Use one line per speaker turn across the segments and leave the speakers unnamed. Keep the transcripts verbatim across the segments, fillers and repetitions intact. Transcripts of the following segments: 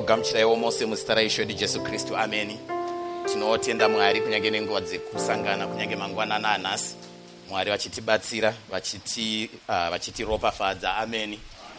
Tinogamuchirawo mose muzita raIshe wedu Jesu Kristu. Ameni. Tinotenda Mwari kunyange nenguva dzekusangana kunyange mangwanana anhasi. Mwari vachitibatsira, vachiti uh, vachitiropafadza. Ameni.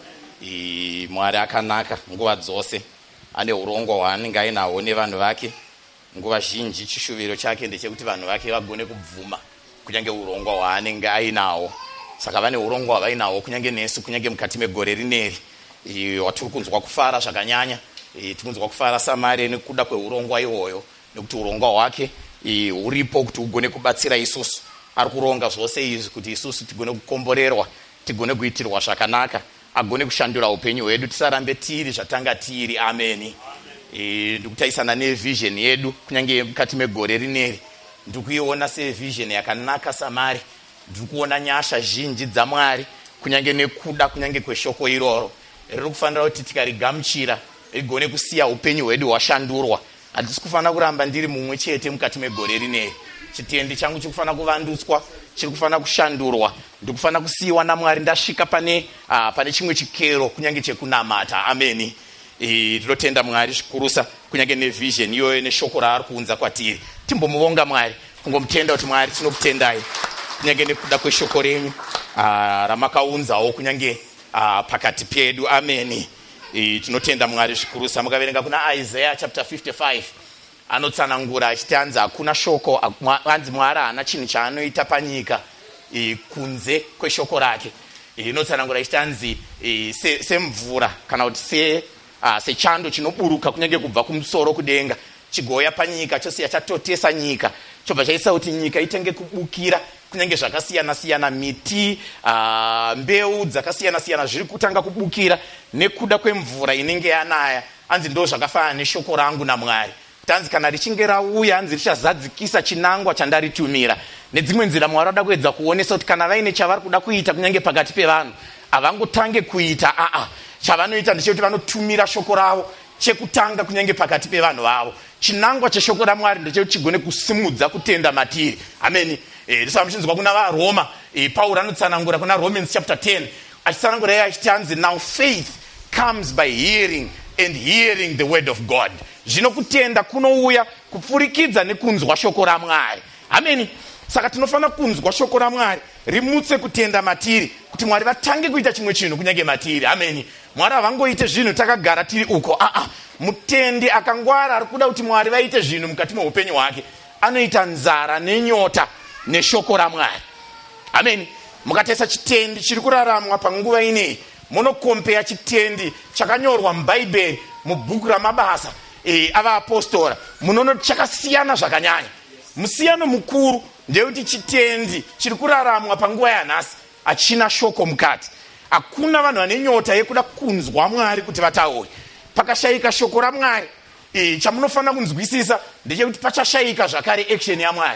I Mwari akanaka nguva dzose. Ane urongo hwaanenge ainahwo nevanhu vake. Nguva zhinji chishuviro chake ndechekuti vanhu vake vagone kubvuma kunyange urongo hwaanenge ainahwo. Saka vane urongo hwavainahwo kunyange nesu, kunyange mukati megore rineri. Watiri kunzwa kufara zvakanyanya. Tiri kunzwa kufara samari nekuda kweurongo iwoyo, nekuti urongo hwake huripo kuti ugone kubatsira isusu. Ari kuronga zvose izvi kuti isusu tigone kukomborerwa, tigone kuitirwa zvakanaka, agone kushandura upenyu hwedu tisarambe tiri zvatanga tiri. Ameni. Ndikutaisana nevision yedu kunyange mukati megore rineri. Ndikuiona sevision yakanaka samari. Ndikuona nyasha zhinji dzaMwari kunyange nekuda kunyange kweshoko iroro. Riri kufanira kuti tikarigamuchira rigone kusiya upenyu hwedu hwashandurwa. Hatisi kufanira kuramba ndiri mumwe chete mukati megore rineri. Chitendi changu chiri kufanira kuvandutswa, chiri kufanira kushandurwa. Ndiri kufanira kusiyiwa naMwari ndasvika pane uh, pane chimwe chikero kunyange chekunamata. Ameni. Tinotenda Mwari zvikurusa kunyange nevision iyoyo neshoko raari kuunza kwatiri. Timbomuvonga Mwari, kungomutenda kuti Mwari tinokutendai kunyange nekuda kweshoko renyu uh, ramakaunzawo kunyange uh, pakati pedu. Ameni. E, tinotenda Mwari zvikurusa. Mukaverenga kuna Isaiah chapter fifty-five anotsanangura achiti anzi hakuna shoko, anzi Mwari haana chinhu chaanoita panyika e, kunze kweshoko rake. Inotsanangura achiti anzi e, semvura se kana kuti se uh, sechando chinoburuka kunyange kubva kumusoro kudenga chigoya panyika chosiya chatotesa nyika, chobva chaisa kuti nyika itenge kubukira kunyange zvakasiyana siyana, miti uh, mbeu dzakasiyana siyana zviri kutanga kubukira nekuda kwemvura inenge yanaya. Anzi ndo zvakafanana neshoko rangu naMwari. Tanzi kana richinge rauya anzi richazadzikisa chinangwa chandaritumira. Nedzimwe nzira Mwari ada kuedza kuonesa kuti kana vaine chavari kuda kuita kunyange pakati pevanhu havangotange kuita a a chavanoita ndechekuti vanotumira shoko ravo chekutanga kunyange pakati pevanhu vavo. Chinangwa cheshoko raMwari ndechekuti chigone kusimudza kutenda matiri. Ameni. Eh, tisamuchinzwa kuna vaRoma, eh, Paul anotsanangura kuna Romans chapter ten achitsanangura iye achiti anzi now faith comes by hearing and hearing the word of God. Zvino kutenda kunouya kupfurikidza nekunzwa shoko raMwari. Ameni. Saka tinofanira kunzwa shoko raMwari rimutse kutenda matiri kuti Mwari vatange kuita chimwe chinhu kunyange matiri. Ameni. Mwari havangoite zvinhu takagara tiri uko. A a mutendi akangwara ari kuda kuti Mwari vaite zvinhu mukati meupenyu hwake anoita nzara nenyota neshoko raMwari. Ameni. Mukatesa chitendi chiri kuraramwa panguva ineyi munokompeya chitendi chakanyorwa mubhaibheri mubhuku ramabasa e, avaapostora munoona chakasiyana zvakanyanya. Musiyano mukuru ndeyekuti chitendi chiri kuraramwa panguva yanhasi hachina shoko mukati. Hakuna vanhu vane nyota yekuda kunzwa Mwari kuti vataure. Pakashayika shoko raMwari, e, chamunofanira kunzwisisa ndechekuti pachashayika zvakare action yaMwari.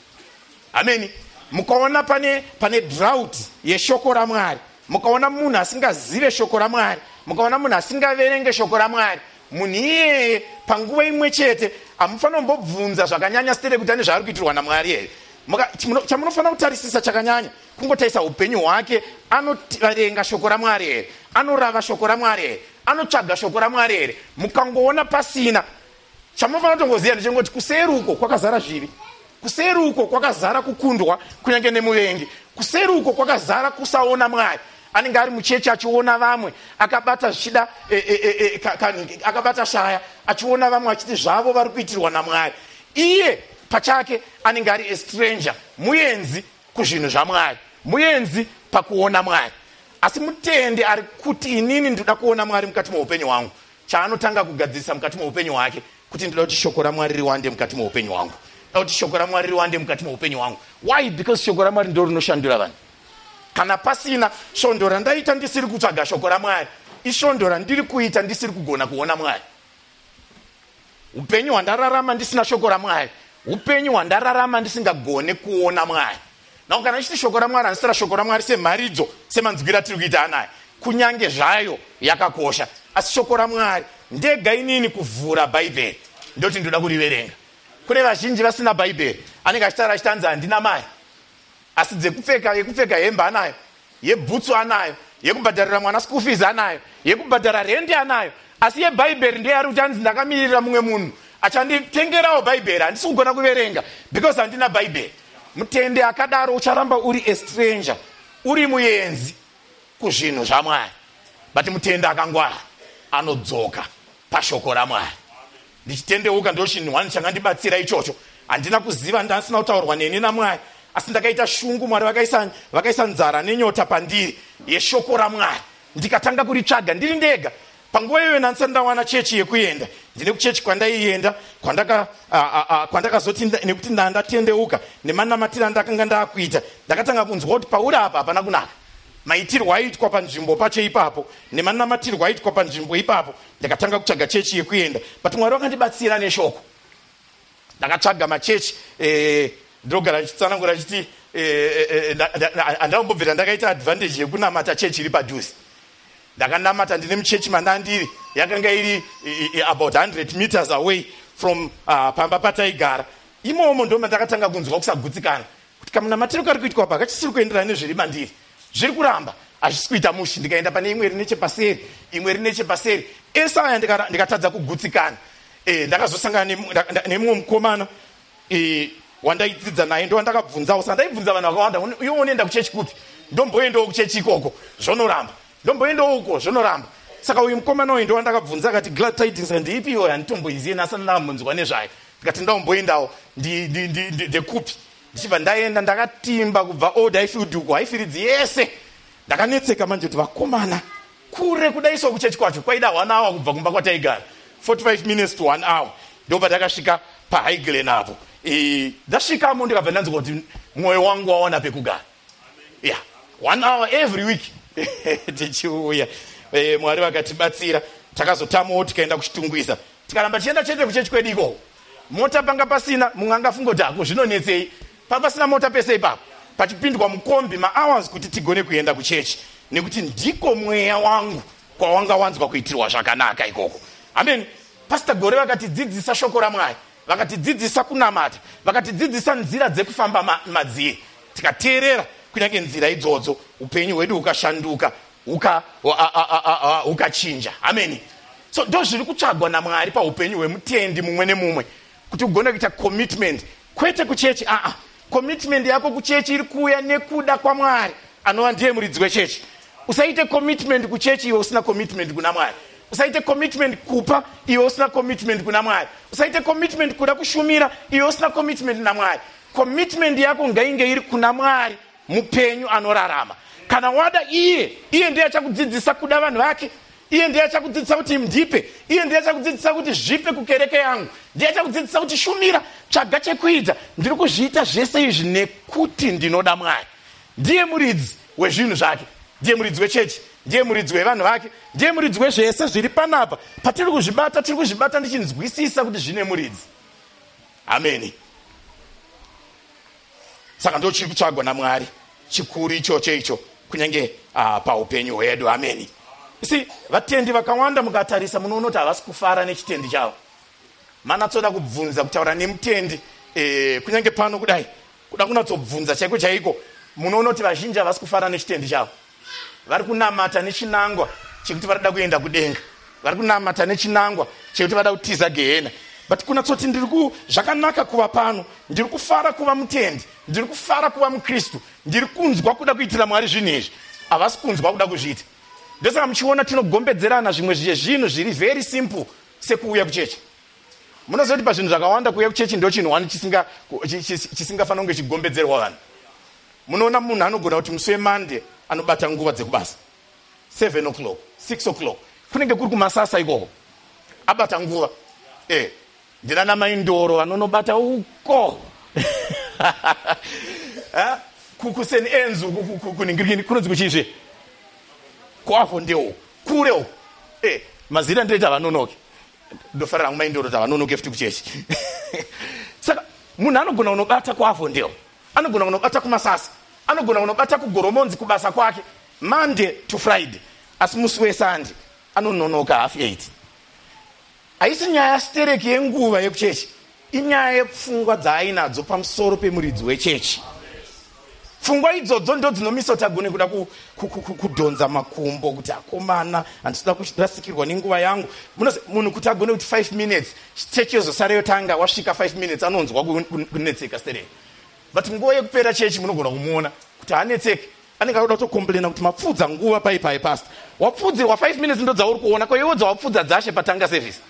Ameni. Mukaona pane pane drought yeshoko raMwari, mukaona munhu asingazive shoko raMwari, mukaona munhu asingaverenge shoko raMwari, munhu iyeye panguva imwe chete hamufanira kumbobvunza zvakanyanya sitere kuti ane zvaari kuitirwa naMwari here. Chamunofanira kutarisisa chakanyanya kungotarisa upenyu hwake. Anoverenga shoko raMwari here? Anorava shoko raMwari here? Anotsvaga shoko raMwari here? Mukangoona pasina, chamunofanira kutongoziva ndechengoti kuseri uko kwakazara zvivi, kuseri uko kwakazara kukundwa kunyange nemuvengi, kuseri uko kwakazara kusaona Mwari. Anenge ari muchechi achiona vamwe akabata zvichida e, e, e, ka, ka, akabata shaya achiona vamwe achiti zvavo vari kuitirwa naMwari. Iye pachake anenge ari stranger, muenzi kuzvinhu zvaMwari, muenzi pakuona Mwari. Asi mutendi ari kuti inini ndoda kuona Mwari mukati meupenyu hwangu, chaanotanga kugadzirisa mukati meupenyu hwake kuti ndoda kuti shoko raMwari riwande mukati meupenyu hwangu, ndoda kuti shoko raMwari riwande mukati meupenyu hwangu. Why? Because shoko raMwari ndo rinoshandura vanhu. Kana pasina svondo randaita ndisiri kutsvaga shoko raMwari, isvondo randiri kuita ndisiri kugona kuona Mwari. Upenyu hwandararama ndisina shoko raMwari, upenyu hwandararama ndisingagone kuona Mwari. Nao kana ichiti shoko raMwari handisira shoko raMwari semharidzo semanzwira tiri kuita anayo, kunyange zvayo yakakosha, asi shoko raMwari ndega inini kuvhura bhaibheri ndoti ndoda kuriverenga. Kune vazhinji vasina bhaibheri anenge achitaura achiti anzi handina mari, asi dzekupfeka yekupfeka hembe anayo, yebhutsu anayo,
yekubhadharira mwana school fees anayo, yekubhadhara rent anayo, asi yeBhaibheri ndiye ari kuti anzi ndakamirira mumwe munhu achanditengerawo Bhaibheri, handisi kugona kuverenga because handina Bhaibheri. Mutende akadaro ucharamba uri a stranger, uri muenzi kuzvinhu zvaMwari. But mutende akangwara anodzoka pashoko raMwari. Ndichitendeuka ndo chinhu wani changandibatsira ichocho. Handina kuziva, ndasina kutaurwa neni naMwari, asi ndakaita shungu Mwari vakaisa vakaisa nzara nenyota pandiri yeshoko raMwari. Ndikatanga kuritsvaga ndiri ndega. Panguva iyoyo ndandisati ndawana chechi yekuenda. Ndine kuchechi kwandaienda, kwandaka kwandakazoti nekuti ndatendeuka nemanamatiro andakanga ndakuita, ndakatanga kunzwa kuti pauri apa hapana kunaka. Maitirwo aitwa panzvimbo pacho ipapo nemanamatirwo aitwa panzvimbo ipapo, ndakatanga kutsvaga chechi yekuenda. But Mwari wakandibatsira neshoko. Ndakatsvaga machechi eh ndogara ndichitsanangura chiti eh andambobvira ndakaita advantage yekunamata chechi iri padhuze. Ndakanamata ndine muchechi mandandiri yakanga iri about one hundred meters away from uh, pamba pataigara. Imomo ndo mandakatanga kunzwa kusagutsikana kuti kamunamatiro kari kuitwa apa kachisiri kuenderana nezviri mandiri, zviri kuramba hazvisi kuita mushi. Ndikaenda pane imwe iri nechepaseri, imwe iri nechepaseri, ese aya ndikatadza kugutsikana. Eh ndakazosangana nemumwe mukomana eh wandaidzidza naye, ndo ndakabvunzawo. Sandaibvunza vanhu vakawanda, iwe unoenda kuchechi kuti? Ndomboendawo kuchechi ikoko, zvonoramba. Ndomboendawo uko, zvonoramba. Saka uyu mukomana uyu ndo wandakabvunza akati glad tidings ndiipi iyoyo, handitomboiziye nasana ndamunzwa nezvayo. Ndikati ndaumboendawo ndekupi. Ndichibva ndaenda ndakatimba kubva Old Highfield uko, Highfield yese. Ndakanetseka manje kuti vakomana kure kudaiso kuchechi kwacho kwaida one hour kubva kumba kwataigara, forty-five minutes to one hour. Ndobva ndakasvika paHighland apo. Eh ndasvikamo ndikabva ndanzwa kuti mwoyo wangu waona pekugara. Yeah, one hour every week. Tichiuya eh Mwari vakatibatsira, takazotamawo tikaenda kuchitungwisa. Tikaramba chienda chete kuchechi kwedu iko, mota panga pasina, munhu angafunga kuti ako zvinonetsei. Papasina mota pese ipapo, pachipindwa mukombi ma-hours kuti tigone kuenda kuchechi, nekuti ndiko mweya wangu kwawanga wanzwa kuitirwa zvakanaka ikoko. Amen. Pastor Gore vakatidzidzisa shoko raMwari, vakatidzidzisa kunamata, vakatidzidzisa nzira dzekufamba ma, madziye. Tikateerera kunyange nzira idzodzo, upenyu hwedu ukashanduka, uka ukachinja. Amen. So ndo zviri kutsvagwa naMwari paupenyu hwemutendi mumwe nemumwe, kuti ugone kuita commitment, kwete kuchechi. a a commitment yako kuchechi iri kuuya nekuda kwaMwari anova ndiye muridzi wechechi. Usaite commitment kuchechi iwe usina commitment kuna Mwari. Usaite commitment kupa iwe usina commitment kuna Mwari. Usaite commitment kuda kushumira iwe usina commitment na Mwari. Commitment yako ngainge iri kuna Mwari mupenyu anorarama. Kana wada iye, iye ndiye achakudzidzisa kuda vanhu vake, iye ndiye achakudzidzisa kuti ndipe, iye ndiye achakudzidzisa kuti zvipe kukereke yangu, ndiye achakudzidzisa kuti shumira, tsvaga chekuita. Ndiri kuzviita zvese izvi nekuti ndinoda Mwari. Ndiye muridzi wezvinhu zvake, ndiye muridzi wechechi, ndiye muridzi wevanhu vake, ndiye muridzi wezvese zviri panapa. Patiri kuzvibata, tiri kuzvibata ndichinzwisisa kuti zvine muridzi. Amen. Saka ndo chiri kutsvagwa naMwari, chikuru ichocho icho kunyange uh, paupenyu hwedu. Amen. Isi vatendi vakawanda mukatarisa munoona kuti havasi kufara nechitendi chavo. Manatsoda kubvunza kutaura nemutendi eh kunyange pano kudai, kuda kunatsobvunza chaiko chaiko, munoona kuti vazhinji havasi kufara nechitendi chavo. Vari kunamata nechinangwa chekuti varada kuenda kudenga, vari kunamata nechinangwa chekuti vada kutiza gehena. But kunatsoti ndiri ku zvakanaka kuva pano, ndiri kufara kuva mutendi, ndiri kufara kuva muKristu, ndiri kunzwa kuda kuitira Mwari zvinhu izvi, havasi kunzwa kuda kuzviita. Ndosaka muchiona tinogombedzerana zvimwe zvezvinhu zviri very simple sekuuya kuchechi. Munoziva kuti pazvinhu zvakawanda kuuya kuchechi ndo chinhu wani chisinga chisingafanira kunge chigombedzerwa vanhu. Munoona munhu anogona kuti musi weMonday anobata nguva dzekubasa seven o'clock, six o'clock, kunenge kuri kumasasa ikoko, abata nguva. Eh ndina namaindoro anonobata uko ha kukuseni enzu kuningirikini kunonzi kuchizve kwavo ndewo kurewo. Eh mazira ndeta vanonoke, ndofarira kumaindoro tavanonoke futi kuchechi. Saka munhu anogona unobata kwavo ndewo, anogona unobata kumasasa, anogona unobata kugoromonzi kubasa kwake Monday to Friday, asi musi weSunday anononoka half eight. Haisi nyaya yastereki yenguva yekuchechi, inyaya yepfungwa dzaainadzo pamusoro pemuridzi wechechi. Pfungwa idzodzo ndo dzinomisa kuti agone kuda kudhonza makumbo kuti akomana handisida kurasikirwa nenguva yangu. Munhu kuti agone kuti five minutes chechi yozosara yotanga wasvika five minutes anonzwa kunetseka sterei. But nguva yekupera chechi munogona kumuona kuti hanetseki. Anenge akuda kutokomplena kuti mapfudza nguva paipai pastor. Wapfudzirwa five minutes ndo dzauri kuona kwa iwo dzawapfudza dzashe patanga service.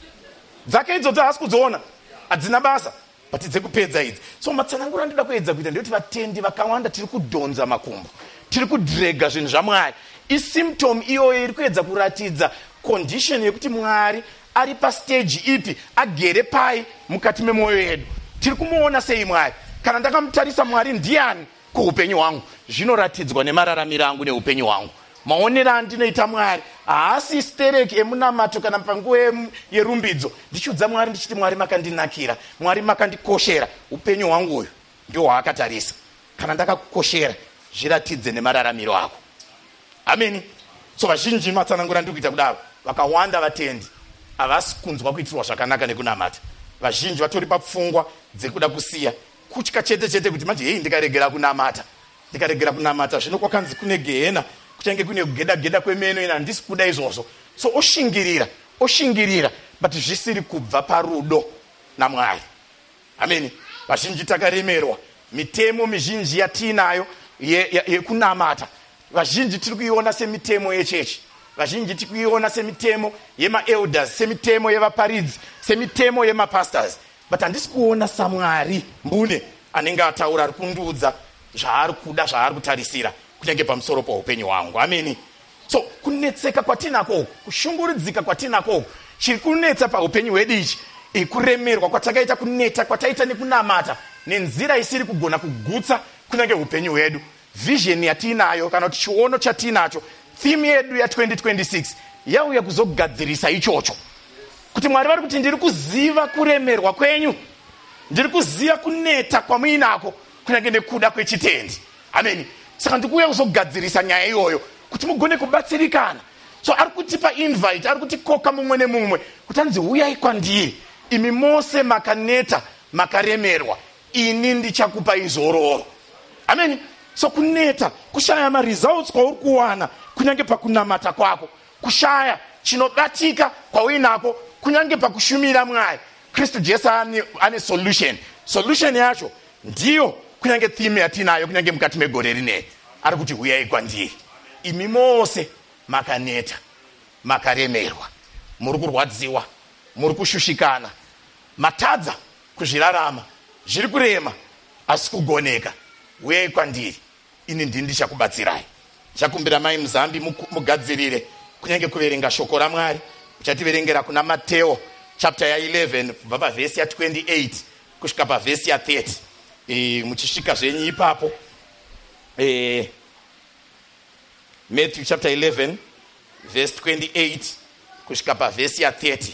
Dzake idzodzo hasi kudziona hadzina basa. But dzekupedza idzi. So matsanangura ndida kuedza kuita ndiyoti vatendi vakawanda tiri kudhonza makumbo. Tiri kudrega zvinhu zvaMwari. Isymptom iyoyo iri kuedza kuratidza condition yekuti Mwari ari pastage ipi agere pai mukati memwoyo yedu. Tiri kumuona sei Mwari? Kana ndakamutarisa Mwari ndiani kuupenyu hwangu, zvinoratidzwa nemararamiro angu neupenyu hwangu. Maonero andinoita Mwari haasi stereki emunamato kana panguva yerumbidzo. Ndichiudza Mwari ndichiti Mwari makandinakira, Mwari makandikoshera. Upenyu hwangu uyu ndio hwaakatarisa. Kana ndakakukoshera zviratidze nemararamiro ako. Ameni. So vazhinji matsanangura ndiri kuita kudaro. Vakawanda vatendi havasi kunzwa kuitirwa zvakanaka nekunamata. Vazhinji vatori papfungwa dzekuda kusiya. Kutya chete chete kuti manje hei ndikaregera kunamata. Ndikaregera kunamata zvino kwakanzi kune gehena. Kuchange kune kugeda geda kwemeno ina handisi kuda izvozvo. So oshingirira, oshingirira but zvisiri kubva parudo naMwari. Ameni. Vazhinji takaremerwa. Mitemo mizhinji yatinayo yekunamata. Vazhinji tiri kuiona semitemo yechechi. Vazhinji tiri kuiona semitemo yema-elders, semitemo yevaparidzi, semitemo yemapastors. But handisi kuona saMwari mbune anenge ataura ari kundiudza zvaari kuda zvaari kutarisira kunyange pamusoro paupenyu hwangu. Ameni. So kunetseka kwatinako, kushungurudzika kwatinako chiri kunetsa paupenyu hwedu ichi, kuremerwa kwatakaita, kuneta kwataita nekunamata nenzira isiri kugona kugutsa kunyange upenyu hwedu. Vision yatinayo kana kuti chiono chatinacho, theme yedu ya twenty twenty-six yauya kuzogadzirisa ichocho. Kuti Mwari vari kuti ndiri kuziva kuremerwa kwenyu, ndiri kuziva kuneta kwamuinako kunyange nekuda kwechitendi. Ameni. Saka ndikuuya kuzogadzirisa nyaya iyoyo kuti mugone kubatsirikana. So ari kutipa invite, ari kutikoka mumwe nemumwe kuti anzi uyai kwandiri imi mose makaneta makaremerwa, ini ndichakupa izororo. Ameni. So kuneta, kushaya ma-results kwauri kuwana kunyange pakunamata kwako, kushaya chinobatika kwauinako kunyange pakushumira Mwari, Kristu Jesu ane, ane solution. Solution yacho ndiyo kunyange theme yatinayo kunyange mukati megore rineri. Ari kuti uyai kwandiri imi mose makaneta makaremerwa, muri kurwadziwa, muri kushushikana, matadza kuzvirarama, zviri kurema asi kugoneka. Uyai kwandiri, ini ndini ndichakubatsirai. Ndichakumbira mai Muzambi mugadzirire kunyange kuverenga shoko raMwari. Uchativerengera kuna Mateo chapter ya eleven kubva pavhesi ya twenty-eight kusvika pavhesi ya thirty. E, muchisvika zvenyu ipapo e, Matthew chapter eleven verse twenty-eight kusvika pavhesi ya thirty.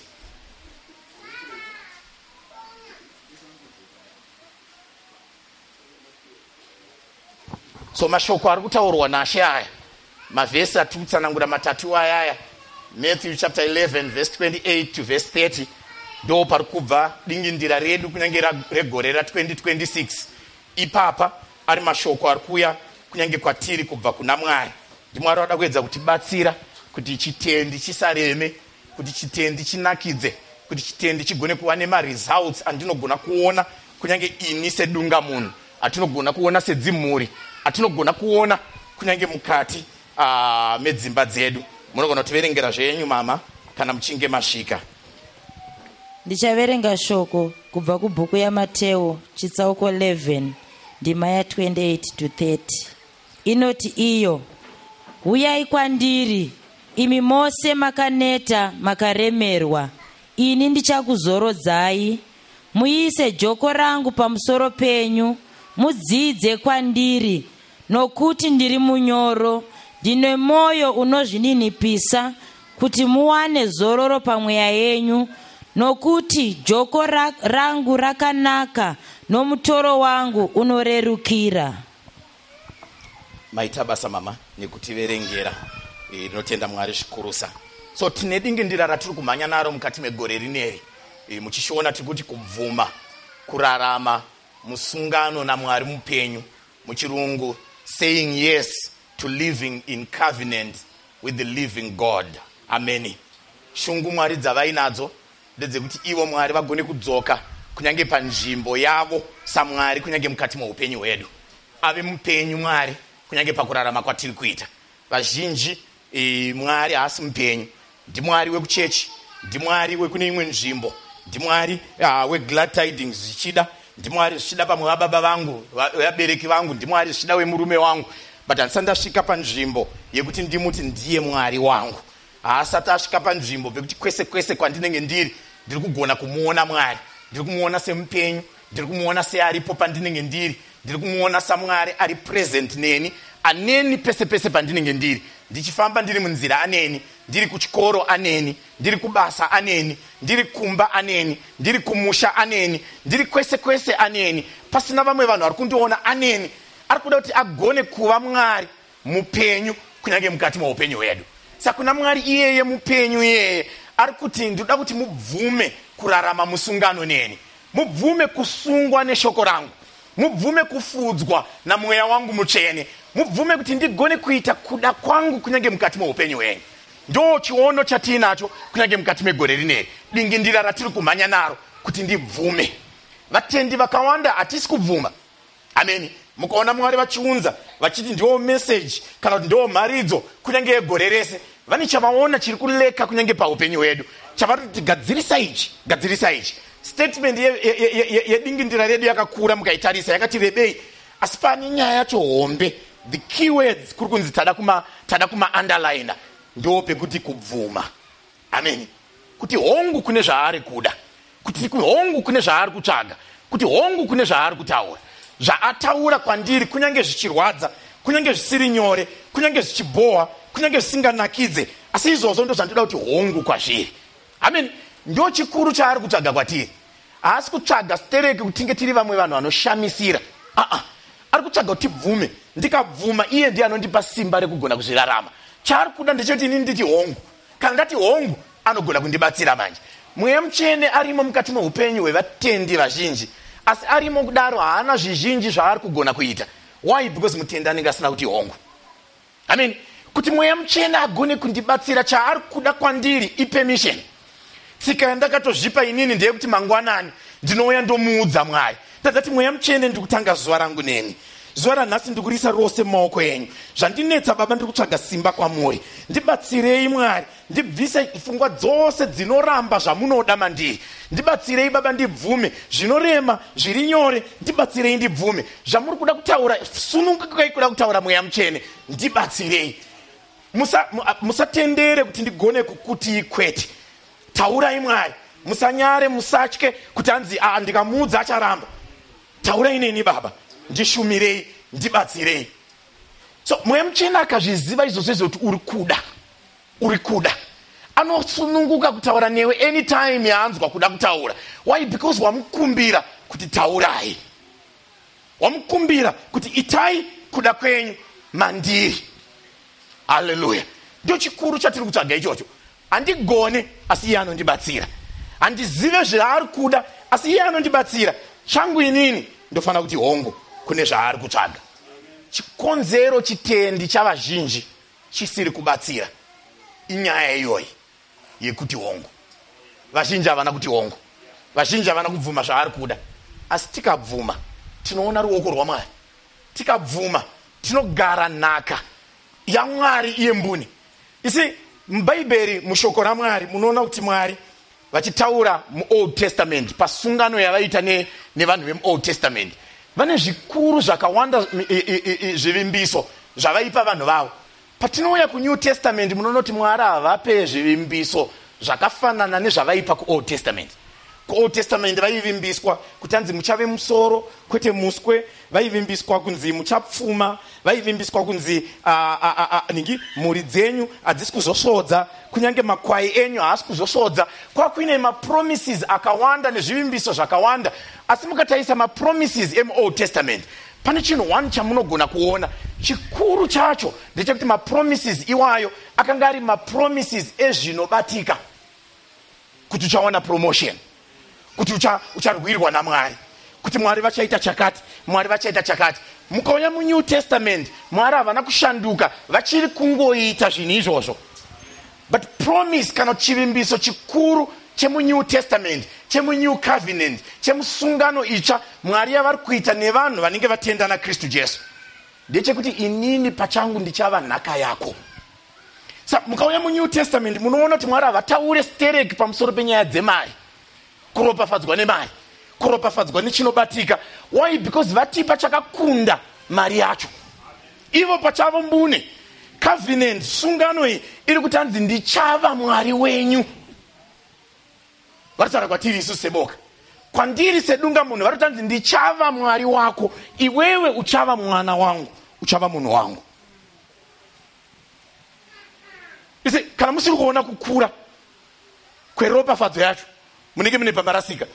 So mashoko ari kutaurwa naShe aya, mavhesi atiri kutsanangura matatu ayaya, Matthew chapter eleven verse twenty-eight to verse thirty, ndo pari kubva dingindira redu kunyange regore ra twenty twenty-six. Ipapa ari mashoko ari kuya kunyange kwatiri kubva kuna Mwari. Ndi Mwari wada kuedza kutibatsira kuti chitendi chisareme, kuti chitendi chinakidze, kuti chitendi chigone kuva nema-results andinogona kuona kunyange ini sedunga munhu, atinogona kuona sedzimhuri, atinogona kuona kunyange mukati uh, medzimba dzedu. Munogona kutiverengera zvenyu mama kana muchinge masvika.
Ndichaverenga shoko kubva kubhuku yaMateo chitsauko eleven ndima ya twenty-eight to thirty. Inoti iyo, uyai kwandiri imi mose makaneta makaremerwa, ini ndichakuzorodzai. Muise joko rangu pamusoro penyu, mudzidze kwandiri, nokuti ndiri munyoro, ndine moyo unozvininipisa, kuti muwane zororo pamweya yenyu. Nokuti joko rangu rakanaka, nomutoro wangu unorerukira.
Maita basa mama nekutiverengera. E, notenda Mwari zvikurusa. So tine dingindira ratiri kumhanya naro mukati megore rineri. E, muchishiona tiri kuti kubvuma, kurarama musungano naMwari mupenyu
muchirungu saying yes to living in covenant with the living God. Amen. Shungu mwari dzavainadzo ndedzekuti ivo mwari vagone kudzoka kunyange panzvimbo yavo samwari kunyange mukati mweupenyu hwedu. Ave mupenyu mwari kunyange pakurarama kwatiri kuita. Vazhinji e, mwari haasi mupenyu. Ndimwari wekuchechi, ndimwari wekune imwe nzvimbo, ndimwari uh, weglad tidings zvichida, ndimwari zvichida pamwe vababa vangu, vabereki vangu, ndimwari zvichida wemurume wangu. But handisati ndasvika panzvimbo yekuti ndimuti ndiye mwari wangu. Haasati asvika panzvimbo pekuti kwese kwese kwandinenge ndiri ndiri kugona kumuona mwari, ndiri kumuona semupenyu, ndiri kumuona searipo pandinenge ndiri, ndiri kumuona samwari ari present neni, aneni pese pese pandinenge ndiri. Ndichifamba ndiri munzira aneni, ndiri kuchikoro aneni, ndiri kubasa aneni, ndiri kumba aneni, ndiri kumusha aneni, ndiri kwese kwese aneni. Pasina vamwe vanhu vari kundiona aneni. Ari kuda kuti agone kuva mwari mupenyu kunyange mukati mweupenyu hwedu. Saka kuna mwari iyeye mupenyu iyeye ari kuti ndoda kuti mubvume kurarama musungano neni, mubvume kusungwa neshoko rangu, mubvume kufudzwa namweya wangu mutsvene, mubvume kuti ndigone kuita kuda kwangu kunyange mukati mweupenyu hwenyu. Ndo chiono chatinacho kunyange mukati megore rineri, dingindira ratiri kumhanya naro kuti ndibvume. Vatendi vakawanda hatisi kubvuma. Amen. Mukaona mwari vachiunza vachiti ndiwo message kana kuti ndiwo mharidzo kunyange yegore rese, vane chavaona chiri kuleka kunyange paupenyu hwedu, chavari kuti gadzirisa ichi, gadzirisa ichi. Statement yedingindira redu yakakura mukaitarisa yakati rebei, asi pane nyaya yacho hombe. The keywords kuri kunzi tada kuma tada kuma underliner ndo pekuti kubvuma. Amen. Kuti hongu kune zvaari kuda, kuti hongu kune zvaari kutsvaga, kuti hongu kune zvaari kutaura. Zvaataura kwandiri kunyange zvichirwadza, kunyange zvisiri nyore, kunyange zvichiboha, kunyange zvisinganakidze, asi izvozvo ndo zvandoda kuti hongu kwazviri. Amen. Ndo chikuru chaari kutsvaga kwatiri. Haasi kutsvaga stereki kuti tinge tiri vamwe vanhu vanoshamisira. Ah ah. Ari kutsvaga kuti bvume. Ndikabvuma iye ndiye anondipa simba rekugona kuzvirarama. Chaari kuda ndechoti inini nditi hongu. Kana ndati hongu anogona kundibatsira manje. Mweya mutsvene arimo mukati mweupenyu hwevatendi vazhinji, asi arimo kudaro haana zvizhinji zvaari kugona kuita. Why? Because mutendi anenge asina kuti hongu. Amen. Kuti mweya mutsvene agone kundibatsira, chaari kuda kwandiri ipermission. Tsika yandakatozvipa inini ndeyekuti mangwanani ndinouya ndomuudza mwari, ndati mweya mutsvene ndikutanga zuva rangu neni. Zuva ranhasi ndikurisa rose mumaoko enyu. Zvandinetsa baba ndiri kutsvaga simba kwamuri. Ndibatsirei mwari, ndibvise pfungwa dzose dzinoramba zvamunoda mandiri. Ndibatsirei baba ndibvume zvinorema zviri nyore, ndibatsirei ndibvume zvamuri kuda kutaura, sunungukai kuda kutaura mweya mutsvene, ndibatsirei. Musa musatendere kuti ndigone kukuti kwete. Taurai mwari, musanyare, musatye kuti anzi a ndikamuudza acharamba. Taurai neni baba, ndishumirei, ndibatsirei. So mweya mutsvene akazviziva izvozvo izvo kuti uri kuda, uri kuda, anosununguka kutaura newe anytime yaanzwa kuda kutaura. Why? Because wamukumbira kuti taurai, wamukumbira kuti itai kuda kwenyu mandiri. Hallelujah. Ndio chikuru chatiri kutsvaga ichocho. Handigone asi iye anondibatsira, handizive zvaari kuda asi iye anondibatsira. Changu inini ndofana kuti hongu kune zvaari kutsvaga. Chikonzero chitendi chavazhinji chisiri kubatsira inyaya iyoyi yekuti hongu. Vazhinji havana kuti hongu, vazhinji havana kubvuma zvaari kuda. Asi tikabvuma tinoona ruoko rwaMwari, tikabvuma tinogara nhaka yaMwari iye mbuni. Isi mubhaibheri mushoko raMwari munoona kuti Mwari vachitaura muOld Testament, pasungano yavaita ne, nevanhu vemuOld Testament, vane zvikuru zvakawanda zvivimbiso zvavaipa vanhu vavo. Patinouya kuNew Testament munoona kuti Mwari havape zvivimbiso zvakafanana nezvavaipa kuOld Testament. KuOld Testament vaivimbiswa kuti anzi muchave musoro kwete muswe, vaivimbiswa kunzi muchapfuma, vaivimbiswa kunzi ningi mhuri dzenyu hadzisi kuzosvodza, kunyange makwai enyu haasi kuzosvodza. Kwakuine mapromises akawanda nezvivimbiso zvakawanda. Asi mukatarisa mapromises emuOld Testament, pane chinhu one chamunogona kuona chikuru chacho ndechekuti mapromises iwayo akanga ari mapromises ezvinobatika. Kuti uchawana promotion, kuti ucharwirwa naMwari, kuti Mwari vachaita chakati, Mwari vachaita chakati. Mukauya muNew Testament Mwari havana kushanduka, vachiri kungoita zvinhu izvozvo. But promise kana chivimbiso chikuru chemuNew Testament, chemuNew Covenant, chemusungano itsva Mwari yavari kuita nevanhu vanenge vatenda naKristu Jesu ndechekuti inini pachangu ndichava nhaka yako. Sa mukauya muNew Testament munoona kuti Mwari havataure stereki pamusoro penyaya dzemari, kuropafadzwa nemari, kuropafadzwa nechinobatika. Why? Because vatipa chakakunda mari yacho. Ivo pachavo mbune covenant, sungano iyi iri kuti anzi ndichava Mwari wenyu. Varitaura kwatiri isu seboka, kwandiri sedunga munhu vari kutanzi ndichava Mwari wako, iwewe uchava mwana wangu, uchava munhu wangu. Ise kana musiri kuona kukura kweropafadzo yacho munenge mune pamarasika.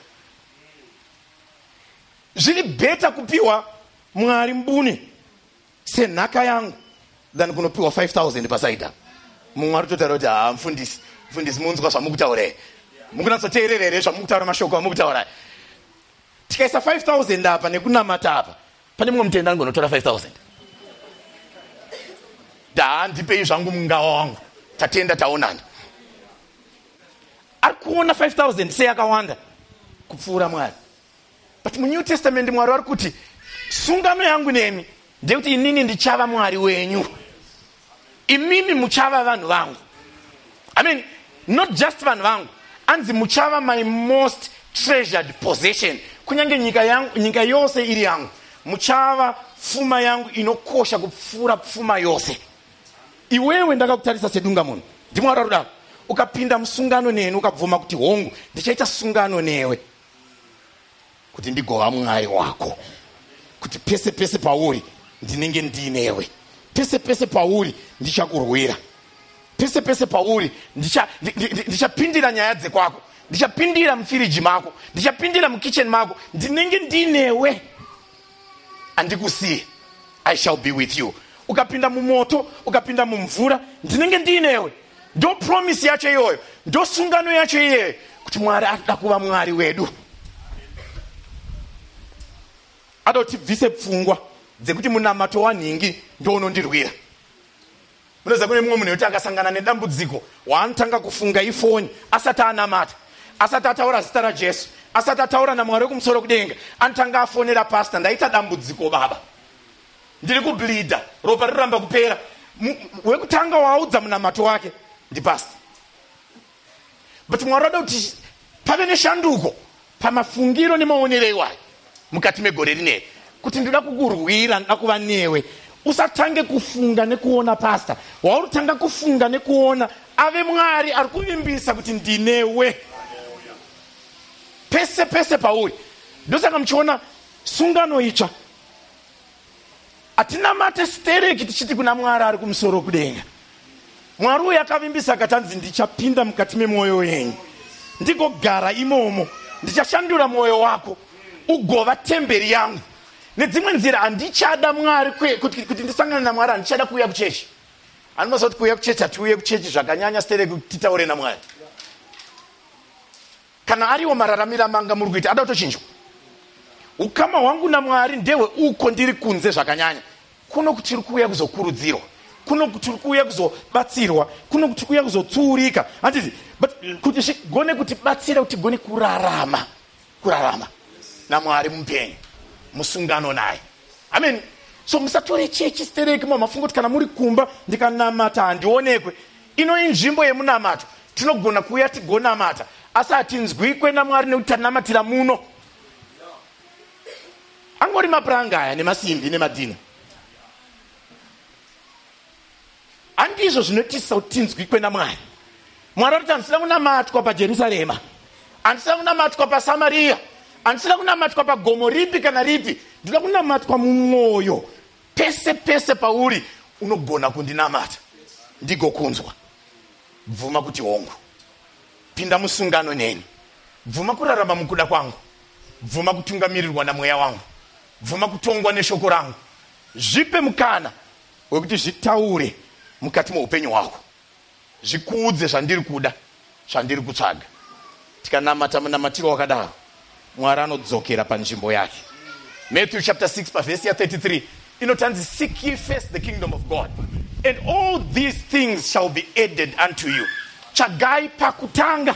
Zviri beta kupiwa Mwari mbune senhaka yangu than kunopiwa five thousand pasaida. Mwari totaura kuti ha mfundisi, mfundisi munzwa zvamukutaura here, mukunatsoteerera here zvamukutaura mashoko amukutaura. Tikaisa five thousand apa nekunamata apa, pane mumwe mutenda anogonotora five thousand. Da ndipei zvangu mungawa wangu, tatenda taonana. Ari kuona five thousand seyakawanda kupfuura Mwari. But muNew Testament Mwari ari kuti sungano yangu nemi ndekuti inini ndichava Mwari wenyu, imimi muchava vanhu vangu. I mean, not just vanhu vangu, anzi muchava my most treasured possession. Kunyange nyika yangu, nyika yose iri yangu, muchava pfuma yangu inokosha kupfuura pfuma yose. Iwewe ndakakutarisa sedunga munhu, ndimwari arudaro. Ukapinda musungano neni ukabvuma kuti hongu ndichaita sungano newe kuti ndigova Mwari wako, kuti pese pese pauri ndinenge ndinewe, pese pese pauri ndichakurwira, pese pese pauri ndichapindira nyaya dzekwako, ndichapindira mufiriji mako, ndichapindira mukitchen mako, ndinenge ndinewe, andikusiye, I shall be with you. Ukapinda mumoto, ukapinda mumvura, ndinenge ndinewe. Ndo promise yacho iyoyo, ndo sungano yacho iyeyo, kuti Mwari ada kuva Mwari wedu. Ada kuti bvise pfungwa dzekuti munamato wanhingi ndo unondirwira. Munoziva kune mumwe munhu kuti akasangana nedambudziko waanotanga kufunga ifoni asati anamata, asati ataura zita raJesu, asati ataura naMwari wekumusoro kudenga, anotanga afonera pastor, ndaita dambudziko baba, ndiri kubleeda, ropa riramba kupera. Wekutanga waudza munamato wake ndi pastor. But Mwari ada kuti pave neshanduko pamafungiro nemaonero iwayo mukati megore rineri, kuti ndida kukurwira, ndida kuva newe. Usatange kufunga nekuona pastor, waurutanga kufunga nekuona ave Mwari ari kuvimbisa kuti ndinewe pese pese pauri. Ndosaka muchiona sungano itsva atina mate stereki tichiti kuna Mwari ari kumusoro kudenga. Mwari uyu akavimbisa akatanzi ndichapinda mukati memwoyo yenyu, ndigogara imomo, ndichashandura mwoyo wako ugova temberi yangu. Nedzimwe nzira handichada Mwari kuti kuti ndisangane naMwari, handichada kuuya kuchechi. Anomaziva kuti kuuya kuchechi hatiuye kuchechi zvakanyanya stereki kuti titaure naMwari. Kana ariwo mararamiro amanga muri kuita, ada kutochinjwa. Ukama hwangu naMwari ndewe uko ndiri kunze zvakanyanya. Kuno kuti tiri kuuya kuzokurudzirwa, kuno kuti tiri kuuya kuzobatsirwa, kuno kuti tiri kuuya kuzotsuurika. Handiti, but kuti zvigone kutibatsira kuti tigone kurarama, kurarama naMwari mupenyu, musungano naye. Amen. So musatore chechi stereki mwa mafungo kuti kana muri kumba ndikanamata handionekwe. Ino inzvimbo yemunamato, tinogona kuuya tigonamata, asi hatinzwikwe naMwari nekuti tanamatira muno. Angori mapuranga aya nemasimbi nemadhina. Handizvo zvinotisa kuti tinzwikwe naMwari. Mwari ariti handisina kunamatwa paJerusarema, handisina kunamatwa paSamaria, handisina kunamatwa pagomo ripi kana ripi, ndinoda kunamatwa mumwoyo. Pese pese pauri unogona kundinamata ndigokunzwa. Bvuma kuti hongu, pinda musungano neni, bvuma kurarama mukuda kwangu, bvuma kutungamirirwa namweya wangu, bvuma kutongwa neshoko rangu. Zvipe mukana wekuti zvitaure mukati muupenyu hwako, zvikuudze zvandiri kuda, zvandiri kutsvaga. Tikanamata munamatiro wakadaro, Mwari anodzokera panzvimbo yake. Matthew chapter six verse thirty-three, inotanzi seek ye first the kingdom of God and all these things shall be added unto you. Chagai pakutanga.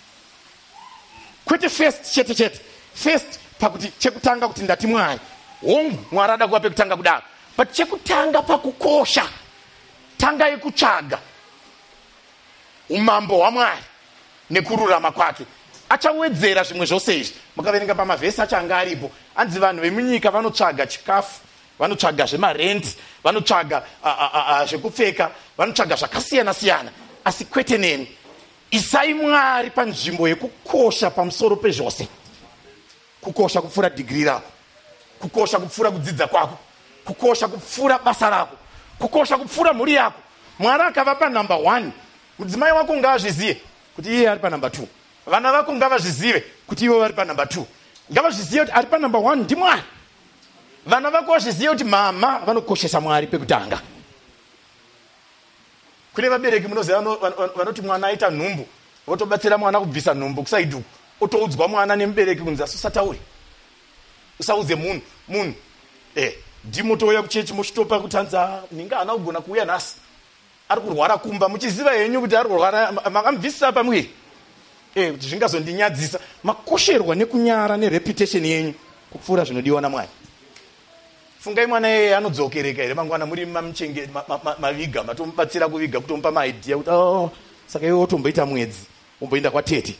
Kwete first chete chete. First pakuti chekutanga kuti ndati Mwari. Wongu mwarada kuwape kutanga kudaro. But chekutanga pakukosha. Tanga ikuchaga. Umambo wa Mwari nekururama kwake. Achawedzera zvimwe zvose izvi. Mukaverenga pamavhesi achanga aripo. Anzi vanhu vemunyika vanotsvaga chikafu, vanotsvaga zvemarendi, vanotsvaga zvekupfeka, vanotsvaga zvakasiyana siyana. Asi kwete neni. Isai Mwari panzvimbo yekukosha pamusoro pezvose. Kukosha kupfuura degree rako. Kukosha kupfuura kudzidza kwako. Kukosha kupfuura basa rako. Kukosha kupfuura mhuri yako. Mwari akavapa number one. Mudzimai wako ngavazvizive kuti iye ari pa number two. Vana vako ngavazvizive kuti ivo vari pa number two. Ngavazvizive kuti ari pa number one ndi Mwari. Vana vako vazvizive kuti mama vanokoshesa Mwari pekutanga. Kune vabereki munoziva vanoti mwana aita nhumbu, votobatsira mwana kubvisa nhumbu kusaiduku. Otoudzwa mwana nemubereki kunzi usataure. Usaudze munhu, munhu. Eh, ndimotouya kuchechi mochitopa kutanza ninga hana kugona kuuya nhasi. Ari kurwara kumba muchiziva henyu kuti ari kurwara makamubvisisa pamwiri. Eh, kuti zvingazondinyadzisa makosherwa nekunyara nereputation yenyu kupfuura zvinodiwa naMwari. Fungai mwana yeye anodzokereka here mangwana muri mamuchenge maviga matomubatsira kuviga kutomupa maidea kuti oh saka iwe otomboita mwedzi omboenda kwatete.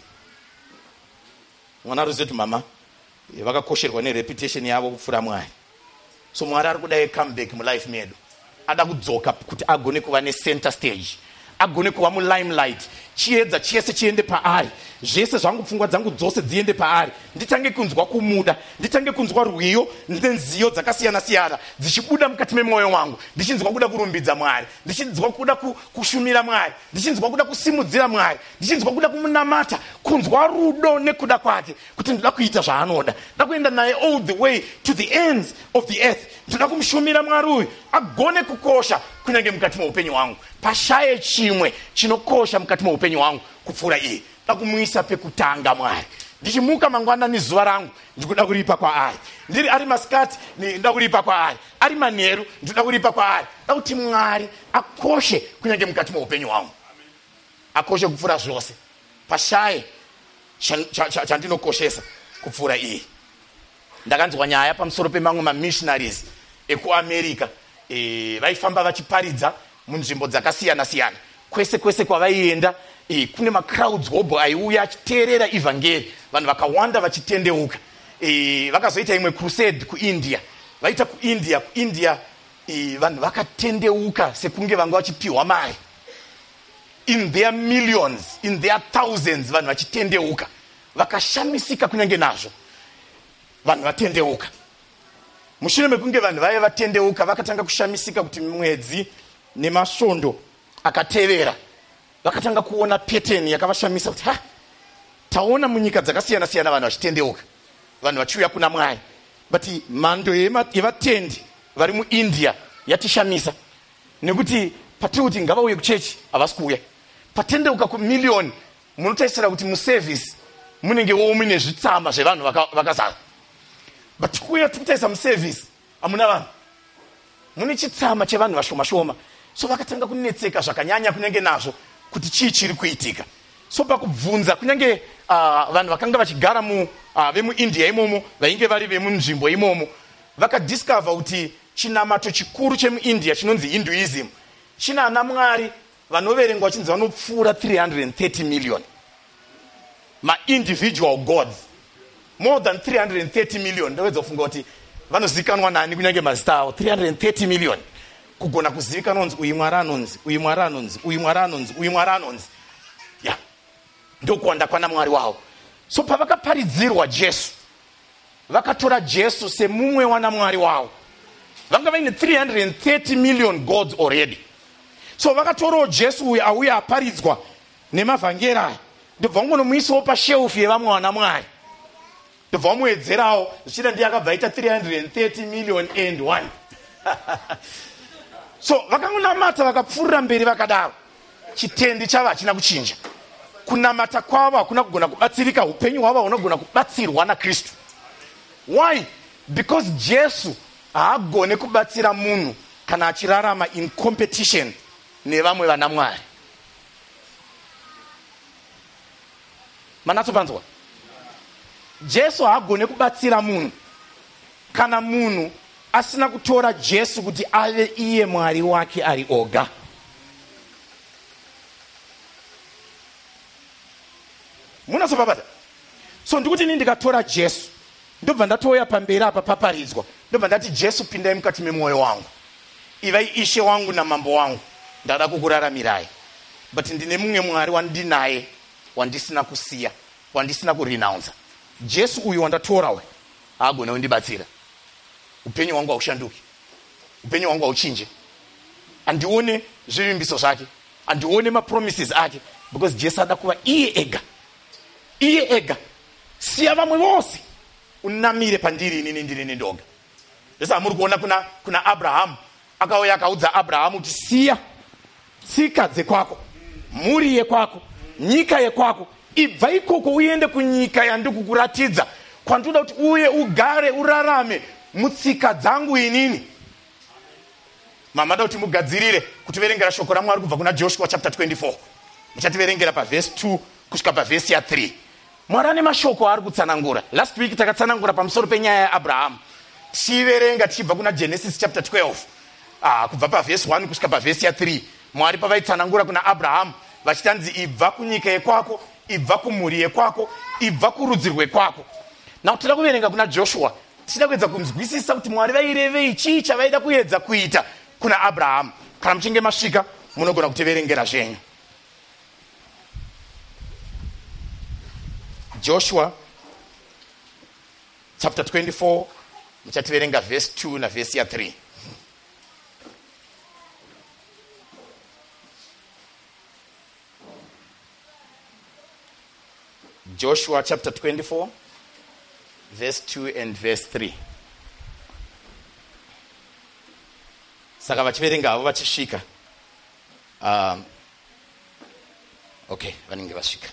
Mwana aruzive kuti mama vakakosherwa nereputation yavo kupfuura Mwari. So Mwari ari kudai comeback mulife medu. Ada kudzoka kuti agone kuva necenter stage, agone kuva mulimelight, chiedza chiese chiende paari, zvese zvangu pfungwa dzangu dzose dziende paari, nditange kunzwa kumuda, nditange kunzwa rwiyo nenziyo dzakasiyana siyana dzichibuda mukati memwoyo wangu, ndichinzwa kuda kurumbidza Mwari, ndichinzwa kuda kushumira Mwari, ndichinzwa kuda kusimudzira Mwari, ndichinzwa kuda kumunamata, kunzwa rudo nekuda kwake kuti ndoda kuita zvaanoda, ndoda kuenda naye all the way to the ends of the earth, ndoda kumushumira Mwari uyu agone kukosha kunyange mukati muupenyu wangu, pashaye chimwe chinokosha mukati muupenyu wangu kupfuura iye. Ndoda kumuisa pekutanga Mwari. Ndichimuka mangwanani zuva rangu ndikuda kuripa kwaari. Ndiri ari masikati ndoda kuripa kwaari. Ari manheru ndoda kuripa kwaari. Ndoda kuti Mwari akoshe kunyange mukati muupenyu wangu. Akoshe kupfuura zvose. Pashaye chandinokoshesa kupfuura iye. Ndakanzwa nyaya pamusoro pemamwe mamissionaries ekuAmerica eh vaifamba vachiparidza munzvimbo dzakasiyana siyana. Kwese kwese kwavaienda eh kune macrowds hobo aiuya achiteerera evangeli, vanhu vakawanda vachitendeuka. Eh vakazoita imwe crusade kuIndia. Vaita kuIndia, kuIndia eh vanhu vakatendeuka sekunge vanga vachipiwa mari. In their millions, in their thousands vanhu vachitendeuka. Vakashamisika kunyange nazvo. Vanhu vatendeuka. Mushure mekunge vanhu vaya vatendeuka vakatanga kushamisika kuti mwedzi nemasvondo akatevera vakatanga kuona pattern yakavashamisa kuti ha taona munyika dzakasiyana siyana vanhu vachitendeuka, vanhu vachiuya kuna Mwari, but mhando yevatendi vari muIndia yatishamisa nekuti patiri kuti ngavauye kuchechi havasi kuuya. Patendeuka kumiliyoni munotarisira kuti muservice munenge womune zvitsama zvevanhu vakazara, but kuuya tikutaisa muservice hamuna vanhu, mune chitsama chevanhu vashoma shoma. So vakatanga kunetseka zvakanyanya kunyange nazvo kuti chii chiri kuitika. So pakubvunza kunyange uh, vanhu vakanga vachigara mu uh, vemuIndia imomo vainge vari vemunzvimbo imomo vakadiscover kuti chinamato chikuru chemuIndia chinonzi Hinduism china ana Mwari vanoverengwa vachinzi vanopfuura three hundred thirty million ma-individual gods, more than three hundred thirty million. Ndowedza kufunga kuti vanozikanwa nani kunyange mazita avo three hundred thirty million. Kugona kuzivikanwa nonzi uyu Mwari anonzi, uyu Mwari anonzi, uyu Mwari anonzi, uyu Mwari anonzi. Ya, ndokuwanda kwana Mwari wavo. So pavakaparidzirwa Jesu, vakatora Jesu semumwe wana Mwari wavo. Vanga vaine three hundred thirty million gods already. So vakatorawo Jesu uyu auya aparidzwa nemavhangeri aya, ndobva vangonomuisawo pashelufu yevamwe wana Mwari. Ndobva vamuwedzerawo zvichida ndiye akabva aita three hundred thirty million and one. So vakangonamata vakapfuurira mberi vakadaro, chitendi chavo hachina kuchinja. Kunamata kwavo hakuna kugona kubatsirika, upenyu hwavo hunogona kubatsirwa naKristu. Why? Because Jesu haagone kubatsira munhu kana achirarama in competition nevamwe vana Mwari. Manatsopanzwa? Jesu haagone kubatsira munhu kana munhu asina kutora Jesu kuti ave iye Mwari wake ari oga. Munatsopapata? So ndikuti ini ndikatora Jesu, ndobva ndatoya pamberi apa paparidzwa, ndobva ndati Jesu pindai mukati memwoyo wangu, ivai ishe wangu namambo wangu, ndada kukuraramirai. But ndine mumwe Mwari wandinaye, wandisina kusiya, wandisina kurenounce. Jesu uyu wandatora we, haagone kundibatsira. Upenyu wangu haushanduki, upenyu wangu hauchinje, andione zvivimbiso zvake, andione mapromises ake, because Jesu ada kuva iye ega, iye ega. Siya vamwe vose, unamire pandiri inini ndiri ndoga. Ndesa amuri kuona kuna kuna Abraham, akauya akaudza Abraham kuti siya tsika dzekwako, mhuri yekwako, nyika yekwako, ibva ikoko uende kunyika yandikukuratidza, kwandoda kuti uye ugare urarame mutsika dzangu inini. Mamada kuti mugadzirire kutiverengera shoko raMwari kubva kuna Joshua chapter twenty-four. Muchativerengera pa verse two kusvika pa verse ya three. Mwari ane mashoko ari kutsanangura. Last week takatsanangura pamusoro penyaya yaAbraham. Tichiverenga tichibva kuna Genesis chapter twelve. Ah, kubva pa verse one kusvika pa verse ya three. Mwari pavaitsanangura kuna Abraham vachitanzi ibva kunyika yekwako, ibva kumhuri yekwako, ibva kurudzi rwekwako. Now tinoda kuverenga kuna Joshua. Tichida kuedza kunzwisisa kuti Mwari vairevei, chii chavaida kuedza kuita kuna Abraham. Kana muchinge masvika munogona kutiverengera zvenyu. Joshua chapter twenty-four, muchativerenga verse two na verse ya three. Joshua chapter twenty-four, verse two and verse three. Saka vachiverenga avo vachisvika. Um, okay, vanenge vasvika.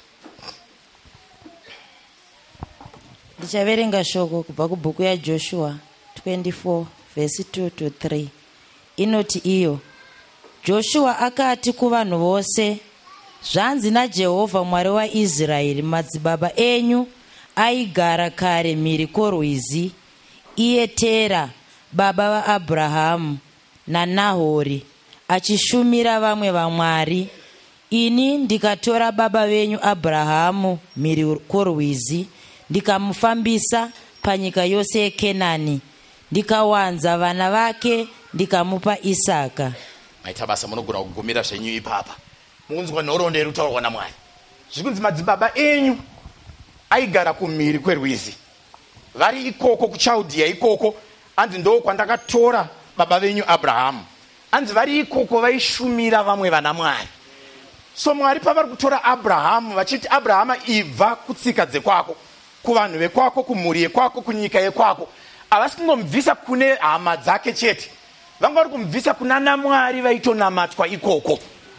Ndichaverenga shoko kubva kubhuku yaJoshua twenty-four verse two to three. Inoti iyo, Joshua akati kuvanhu vose, zvanzi naJehovha Mwari waIsraeri, madzibaba enyu aigara kare mhiri kworwizi, iye Tera baba vaAbhurahamu naNahori, achishumira vamwe vamwari. Ini ndikatora baba venyu Abhurahamu mhiri kworwizi, ndikamufambisa panyika yose yeKenani, ndikawanza vana vake, ndikamupa Isaka.
Maita basa munogona kugumira zvenyu ipapa. Munzwa nhoroondo iri kutaurwa naMwari. Zvikunzi madzibaba enyu aigara kumhiri kwerwizi, vari ikoko kuChaldea ikoko, anzi ndo kwandakatora baba venyu Abraham. Anzi vari ikoko vaishumira vamwe vana Mwari. So Mwari pavari kutora Abraham vachiti Abrahama ibva kutsika dzekwako, kuvanhu vekwako, kumhuri yekwako, kunyika yekwako, havasi kungomubvisa kune hama dzake chete, vanga vari kumubvisa kuna naMwari vaitonamatwa ikoko.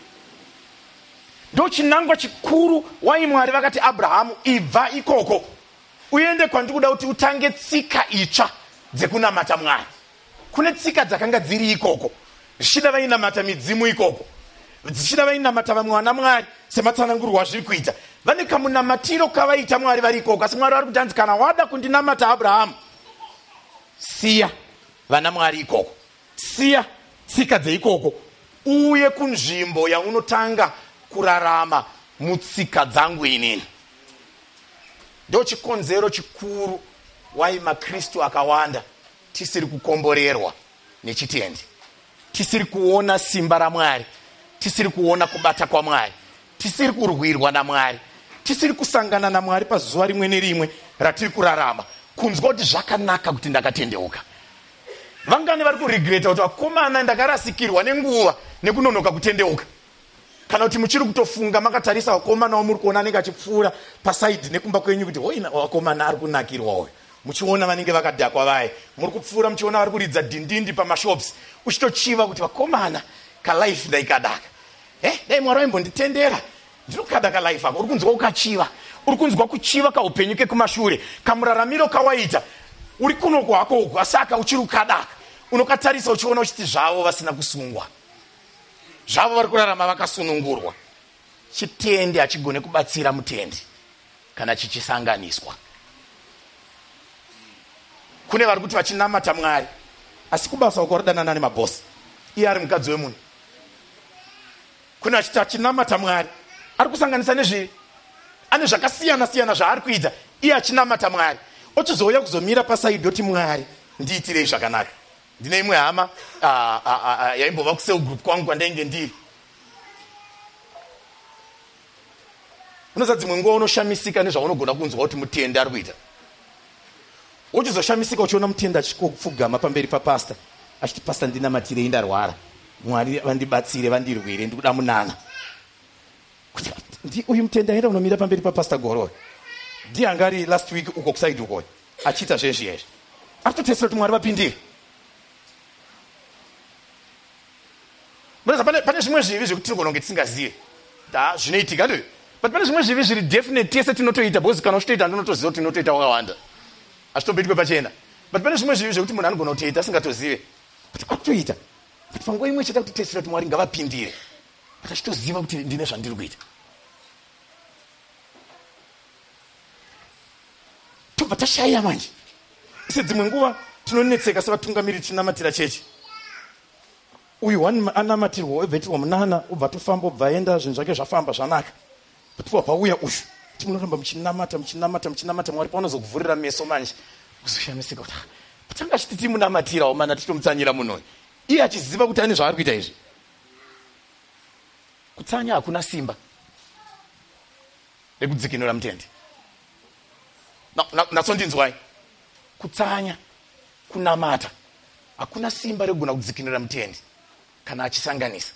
Ndo chinangwa chikuru waimwari vakati Abrahamu ibva ikoko uende kwandikuda kuti utange tsika itsva dzekunamata Mwari. Kune tsika dzakanga dziri ikoko, zvichida vainamata midzimu ikoko, zvichida vainamata vamwe vana Mwari sematsanangurwa zviri kuita. Vane kamunamatiro kavaita Mwari vari ikoko, asi Mwari vari kutanzi kana wada kundinamata Abrahamu, siya vana Mwari ikoko, siya tsika dzeikoko, uye kunzvimbo yaunotanga kurarama mutsika dzangu inini. Ndo chikonzero chikuru wai maKristu akawanda tisiri kukomborerwa nechitendi, tisiri kuona simba raMwari, tisiri kuona kubata kwaMwari, tisiri kurwirwa naMwari, tisiri kusangana naMwari pazuva rimwe nerimwe ratiri kurarama, kunzwa kuti zvakanaka kuti ndakatendeuka. Vangani vari kuregreta kuti vakomana ndakarasikirwa nenguva nekunonoka kutendeuka. Kana kuti muchiri kutofunga makatarisa vakomana wamuri kuona anenge achipfuura pasaidhi nekumba kwenyu kuti hoina vakomana ari kunakirwa uyu, muchiona vanenge vakadhakwa vaye, muri kupfuura muchiona vari kuridza dhindindi pamashops, uchitochiva kuti vakomana kalife ndaikadaka. Eh, dai Mwari waimbonditendera, ndinokada kalife ako. Uri kunzwa ukachiva, uri kunzwa kuchiva kaupenyu kekumashure, kamuraramiro kawaita, uri kuno kwako uku, asaka uchiri ukadaka. unokatarisa uchiona uchiti zvavo vasina kusungwa, zvavo vari kurarama vakasunungurwa. Chitende hachigone kubatsira mutendi kana chichisanganiswa. Kune vari kuti vachinamata Mwari asi kubasa uko ridanana nemabhosi, iye ari mukadzi wemunhu. Kune vachiti achinamata Mwari ari kusanganisa nezviri, ane zvakasiyana siyana zvaari kuita, iye achinamata Mwari ochizouya kuzomira pasaidhi oti Mwari ndiitirei zvakanaka. Ndine imwe hama yaimbova kusel group kwangu kwandainge ndiri. Unoza dzimwe nguva unoshamisika nezvaunogona kunzwa kuti mutenda ari kuita. Uchizoshamisika uchiona mutenda achikopfugama pamberi papasta achiti pasta ndinamatirei ndarwara, Mwari vandibatsire vandirwire ndikuda munana. Kuti ndi uyu mutenda aenda unomira pamberi papasta gororo. Ndiye angari last week uko kusaidi uko achiita zvezvizvi. Arikutotesera kuti Mwari vapindire. Muraza pane pane zvimwe zvivi zvekuti tinogona kunge tisingazive. Da zvinoitika ndo. But pane zvimwe zvivi zviri definite tese tinotoita because kana uchitoita ndinotoziva kuti tinotoita wakawanda. Achitobetwe pachena. But pane zvimwe zvivi zvekuti munhu anogona kutoita asingatozive. But akutoita. But panguva imwe chete kutotesera kuti Mwari ngavapindire. But achitoziva kuti ndine zvandiri kuita. Tobva tashaya manje. Ise dzimwe nguva tinonetseka sevatungamiri tinamatira chechi. Uyu wani anamatirwa obvetirwa munana obva tofamba obva enda zvinhu zvake zvafamba zvanaka. Patwa pauya uyu timunoramba muchinamata muchinamata muchinamata Mwari paunozokuvhurira meso manje uzoshamisika kuti patanga chiti timunamatirawo mana titomutsanyira munhu. Iye achiziva kuti ane zvaari kuita izvi. Kutsanya hakuna simba rekudzikinura mutendi. Natsondinzwai. Kutsanya kunamata hakuna simba rekugona kudzikinura mutendi kana achisanganisa.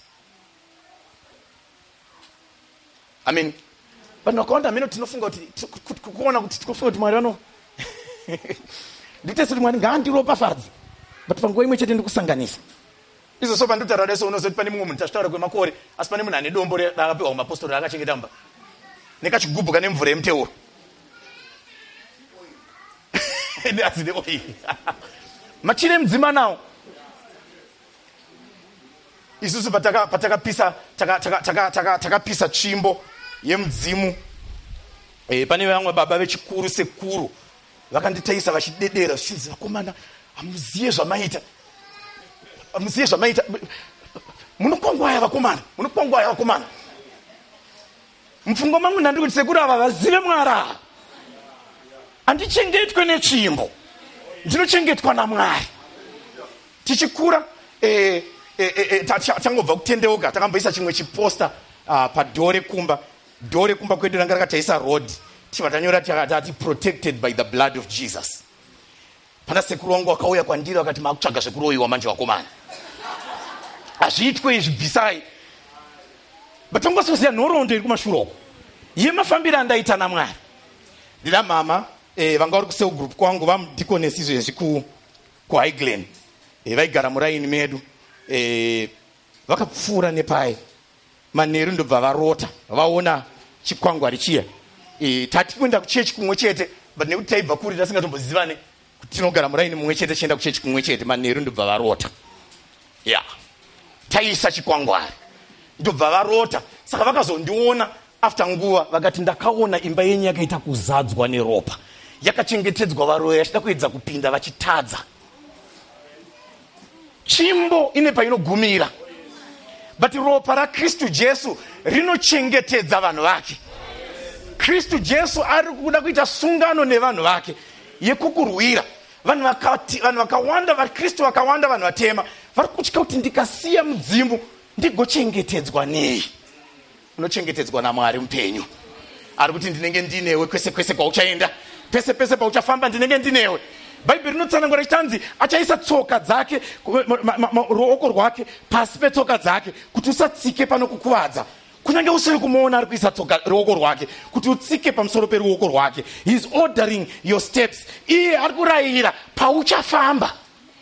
Amen. But nokawanda amene tinofunga kuti kuona kuti tikofunga kuti Mwari ano nditese kuti Mwari ngaandiropafadze, but panguva imwe chete ndikusanganisa. Izo so pandotara deso unozoti pane mumwe munhu tachitaura kwemakore asi pane munhu ane dombo rakapiwa kumapostori akachengeta mba nekachigubhu kane mvura yemuteuro. Azine oili. Machire mdzima nawo. Isusu pataka patakapisa taka taka taka takapisa tsvimbo yemudzimu. Eh pane vamwe baba vechikuru sekuru vakanditaisa vachidedera zvichizi vakomana amuziye zvamaita. Amuziye zvamaita. Munokongwaya vakomana, munokongwaya vakomana. Mfungo mangu ndandiri kuti sekuru ava vazive Mwari. Andichengetwe netsvimbo, ndinochengetwa naMwari. Tichikura eh eh tangobva kutendeuka takamboisa chimwe chiposta padhore kumba. Dhore kumba kwedu ranga rakataisa road. Tiva tanyora takati protected by the blood of Jesus. Pana sekuru wangu akauya kwandiri akati makutsvaga zvekuroyiwa manje vakomana. Azviitwe izvi bvisai. But tangosoziya nhoroondo iri kumashure uko. Yemafambiro andaita naMwari. Ndina mama eh vanga vari kusel group kwangu vamudikonesi izvezvi ku kuHighland. Eh vaigara muraini medu. Eh vakapfuura nepai. Manheru ndobva varota vaona chikwangwari chiya. Eh tati kuenda kuchechi kumwe chete but nekuti taibva kuri tasingatombozivane kuti tinogara muraini mumwe chete chienda kuchechi kumwe chete. Manheru ndobva varota. Yeah. Taisa chikwangwari ndobva varota. Saka vakazondiona after nguva vakati ndakaona imba yenyu yakaita kuzadzwa neropa, yakachengetedzwa varoyi vachida kuedza kupinda vachitadza. Tsvimbo ine painogumira, but ropa raKristu Jesu rinochengetedza vanhu vake. Kristu Jesu ari kuda kuita sungano nevanhu vake yekukurwira. Vanhu vakati vanhu vakawanda vaKristu vakawanda vanhu vatema vari kutya kuti ndikasiya mudzimu ndigochengetedzwa nei. Unochengetedzwa naMwari mupenyu. Ari kuti ndinenge ndinewe kwese kwese kwauchaenda, pese pese pauchafamba ndinenge ndinewe. Bhaibheri rinotsanangura chitanzi achaisa tsoka dzake ruoko rwake pasi petsoka dzake kuti usatsike pano kukuvadza. Kunyange usiri kumuona ari kuisa tsoka ruoko rwake kuti utsike pamusoro peruoko rwake. He is ordering your steps. Iye ari kurayira pauchafamba.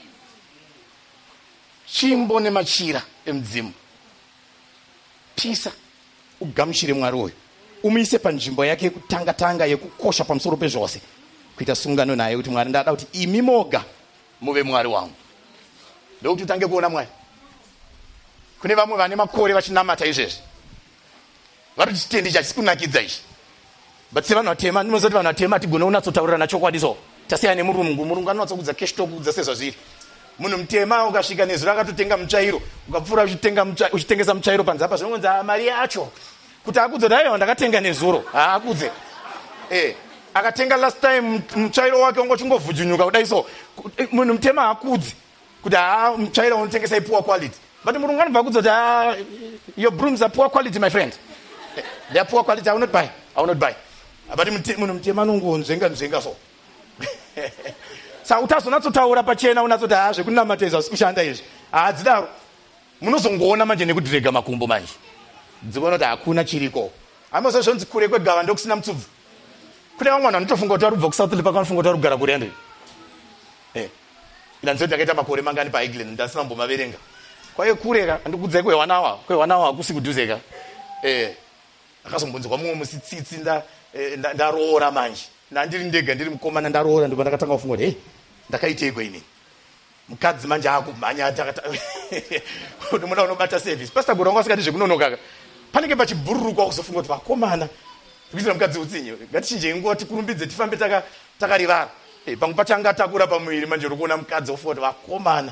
Tsvimbo nemachira emudzimu. Pisa ugamuchire Mwari uyu. Umuise panzvimbo yake yekutanga tanga yekukosha pamusoro pezvose. Kuita sungano naye kuti Mwari ndada kuti imi moga muve Mwari wangu. ndokuti utange kuona Mwari. Kune vamwe vane makore vachinamata izvezvi vari chitendi chachisi kunakidza izvi, but sevanhu vatema ndinozoti vanhu vatema tigone unatsotaurira nachokwadi so tasiyana nemurungu. Murungu anonatsokudza keshitokudza sezvazviri. Munhu mutema ukasvika nezuro akatotenga mutsvairo ukapfuura uchitengesa mutsvairo panze apa zvinonzi mari yacho kuti akudze kuti aiwa ndakatenga nezuro haakudze. Eh, akatenga last time mutsvairo wake wanga uchingovhudhunyuka kudai so. Munhu mutema haakudzi kuti haa mutsvairo unotengesai poor quality, but murungu anobva kudza kuti your brooms are poor quality my friend. They are poor quality, I will not buy. I will not buy. But munhu mutema anongonzvenga nzvenga so. Saka utazonatsotaura pachena unatsoti haa zvekunamata zvisi kushanda izvi hadzidaro. Munozongoona manje nekudhirega makumbo manje dzikuona kuti hakuna chiriko. Hamazvo zvonzi kure kwegava ndokusina mutsubvu. Kune vamwe vanhu vanotofunga kuti vari kubva kuSouth Lip vanofunga kuti vari kugara kure ndo. Eh, ina nzoti ndakaita makore mangani paEglen ndasina kumbomaverenga. Kwaye kureka andikudzai kwehwanawa kwehwanawa hakusi kudhuzeka. Eh, akazombonzwa mumwe musitsitsi nda ndaroora manje nandiri ndega ndiri mukomana ndaroora ndipo ndakatanga kufunga kuti hey ndakaiteiko ini mukadzi manje akumhanya atakata kuti muna unobata service pastor Gorongo asikati zvekunonoka panenge pachibhururukwa kuzofunga kuti vakomana kuitira mukadzi utsinye ngatichinje nguva tikurumbidze tifambe taka takarivara. Eh, pamwe pachanga takura pamuviri manje uri kuona mukadzi ofunga kuti vakomana.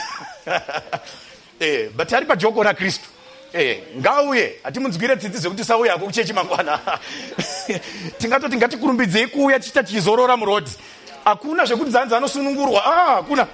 Eh, but ari pajoko raKristu. Eh, ngauye hatimunzwire tsitsi zvekuti sauya ako kuchechi mangwana. Tingatoti ngatikurumbidzei kuuya tichita tichizorora murodhi. Hakuna zvekuti zanzi anosunungurwa. Ah, hakuna.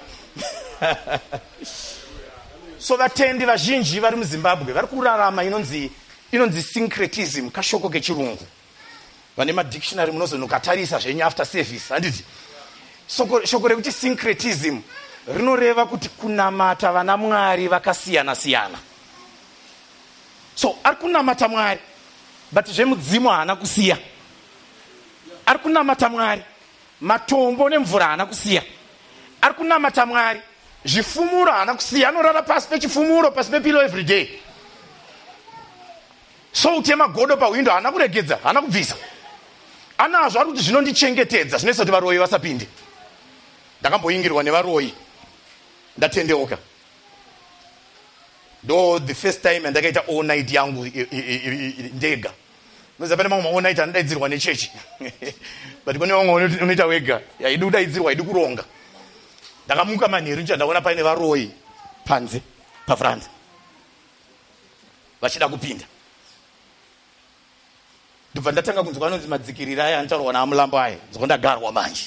So vatendi vazhinji vari muZimbabwe vari kurarama inonzi inonzi syncretism, kashoko kechirungu. Vane madictionary munozonokatarisa zvenyu after service handiti. Soko shoko rekuti syncretism rinoreva kuti kunamata vana Mwari vakasiyana siyana. So ari kunamata Mwari but zvemudzimu haana kusiya. Ari kunamata Mwari matombo nemvura haana kusiya. Ari kunamata Mwari zvifumuro haana kusiya. Anorara pasi pechifumuro pasi pepilo every day. So utema godo pawindo haana kuregedza haana kubvisa. Anazvo ari kuti zvinondichengetedza zvinoisa kuti varoyi vasapinde. Ndakamboingirwa nevaroyi ndatendeuka. Do the first time ndakaita all night yangu ndega. Noza pane mamwe all night andaidzirwa nechechi. But kune vamwe unoita wega yaidi kudaidzirwa yaidi kuronga. Ndakamuka manheru nje ndaona paine varoyi panze paFrance vachida kupinda. Ndobva ndatanga kunzwa anonzi madzikirira aya anotaurwa naAmulambo aya nzwa ndagarwa manje.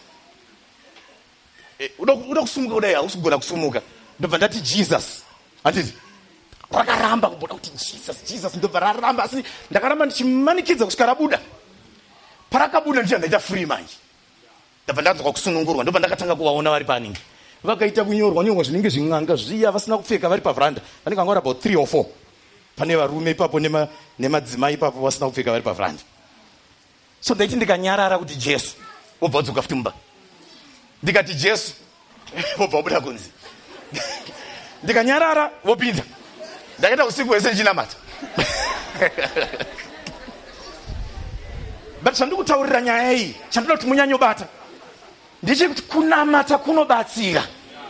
Eh, unoda kusumuka kudai hausugona kusumuka. Ndobva ndati Jesus handiti rakaramba kumboda kuti Jesus Jesus ndobva raramba asi ndakaramba ndichimanikidza kusvika rabuda. Parakabuda ndicho ndaita free manje. Ndobva ndanzwa kusunungurwa ndobva ndakatanga kuvaona vari paningi. Vakaita kunyorwa nyorwa zvinenge zving'anga zviya vasina kupfeka vari paveranda. Vanenge vangora about three or four. Pane varume ipapo nema nemadzimai ipapo vasina kupfeka vari paveranda. So ndaiti ndikanyarara kuti Jesu wobva wadzoka futi mumba. Ndikati Jesu wobva wabuda kunzi. Ndikanyarara wopinda. Ndakaita usiku hwese ndichinamata. But chandikutaurira nyaya iyi chandinoda kuti munyanyobata ndechekuti kunamata kunobatsira.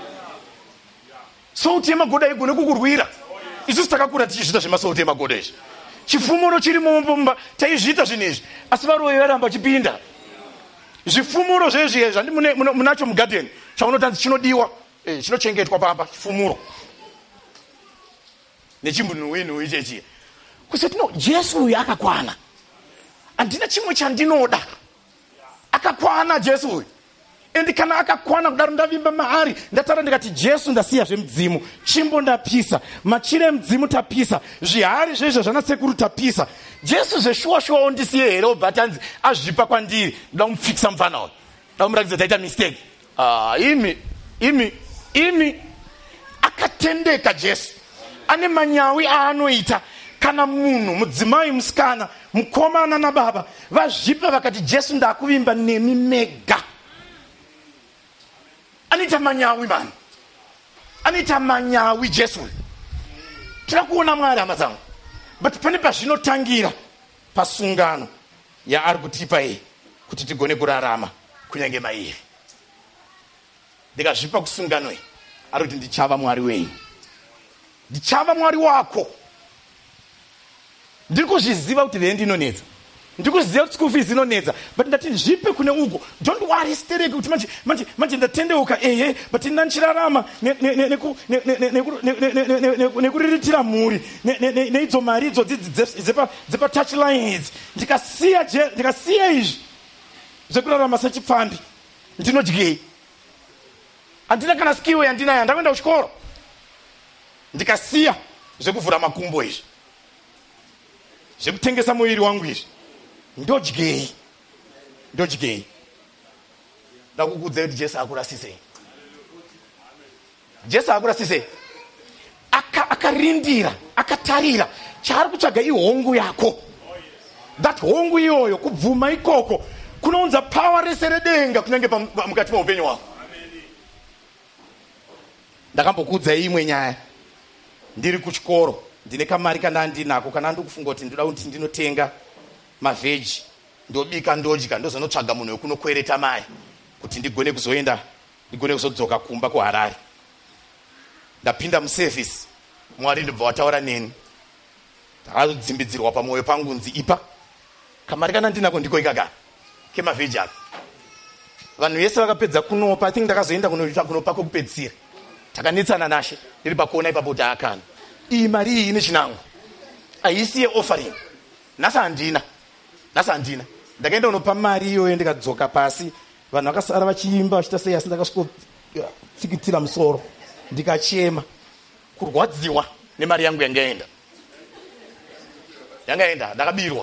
So utema goda igone kukurwira. Isusu takakura tichizvita zvemasouti emagoda izvi. Chifumuro chiri mumba taizvita zvinezvi asi varoyi varamba vachipinda. Zvifumuro zvezvi zvandi munacho mugarden chaunotanzi chinodiwa eh, chinochengetwa pamba chifumuro. Nechimbunhuwi ichechi. Kusati no Jesu uyu akakwana. Andina chimwe chandinoda. Akakwana Jesu uyu. Endi kana akakwana kudaro ndavimba mahari ndatara ndikati Jesu ndasiya zvemudzimu chimbo ndapisa machire mudzimu tapisa zvihari zvezvo zvana sekuru tapisa Jesu zveshuwa shuwa ondisiye here obatanzi azvipa kwandiri ndoda kumupfikisa mufana uyu ndoda kumuratidza taita mistake. Ah, imi imi imi akatendeka Jesu ane manyawi aanoita kana munhu mudzimai musikana mukomana nababa vazvipa vakati Jesu ndakuvimba nemi mega. Anita manyawi man. Anita manyawi Jesu. Tirakuona Mwari amazangu. But pane pazvinotangira pasungano ya ari kutipa iyi kuti tigone kurarama kunyange mairi. Ndikazvipa kusungano iyi ari kuti ndichava Mwari wenyu, ndichava Mwari wako. Ndiri kuzviziva kuti rendi inonetsa, ndiri kuziva kuti school fees inonetsa, but ndati zvipe kune uko. Don't worry, stereke kuti manje manje manje ndatendeuka, ehe, but ndinchirarama nekuriritira mhuri neidzo mari idzo dzepa touchlines. Ndikasiya ndikasiya izvi zvekurarama sechipfambi, ndinodyei? Handina kana skill yandinayo, handakuenda kuchikoro. Ndikasiya zvekuvhura makumbo izvi, zvekutengesa muviri wangu izvi, ndodyei? Ndodyei? Ndakukuudzai kuti Jesu akurasisei. Jesu akurasisei. Akarindira, akatarira chaari kutsvaga ihongu yako. That hongu iyoyo, kubvuma ikoko kunounza power rese redenga kunyange mukati meupenyu wako. Ndakambokuudzai imwe nyaya. Ndiri kuchikoro, ndine kamari kana ndinako, kana ndikufunga kuti ndoda kuti ndinotenga mavheji, ndobika ndodya, ndozonotsvaga munhu wekunokwereta mai kuti ndigone kuzoenda, ndigone kuzodzoka kumba kuHarare. Ndapinda muservice, Mwari ndobva wataura neni. Ndakazodzimbidzirwa pamwoyo pangu nzi ipa kamari kana ndinako ndiko ikagara kemavheji ako. Vanhu vese vakapedza kunopa, I think ndakazoenda kunopa kokupedzisira. Takanetsana nashe ndiri pakuona ipapo kuti akana iyi mari iyi ine chinango, haisi yeoffering. Nhasi handina, nhasi handina. Ndakaenda kunopa mari iyoyo, ndikadzoka pasi, vanhu vakasara vachiimba vachita sei, asi ndakasvikotsikitira musoro ndikachema, kurwadziwa nemari yangu yangaenda yangaenda ndakabirwa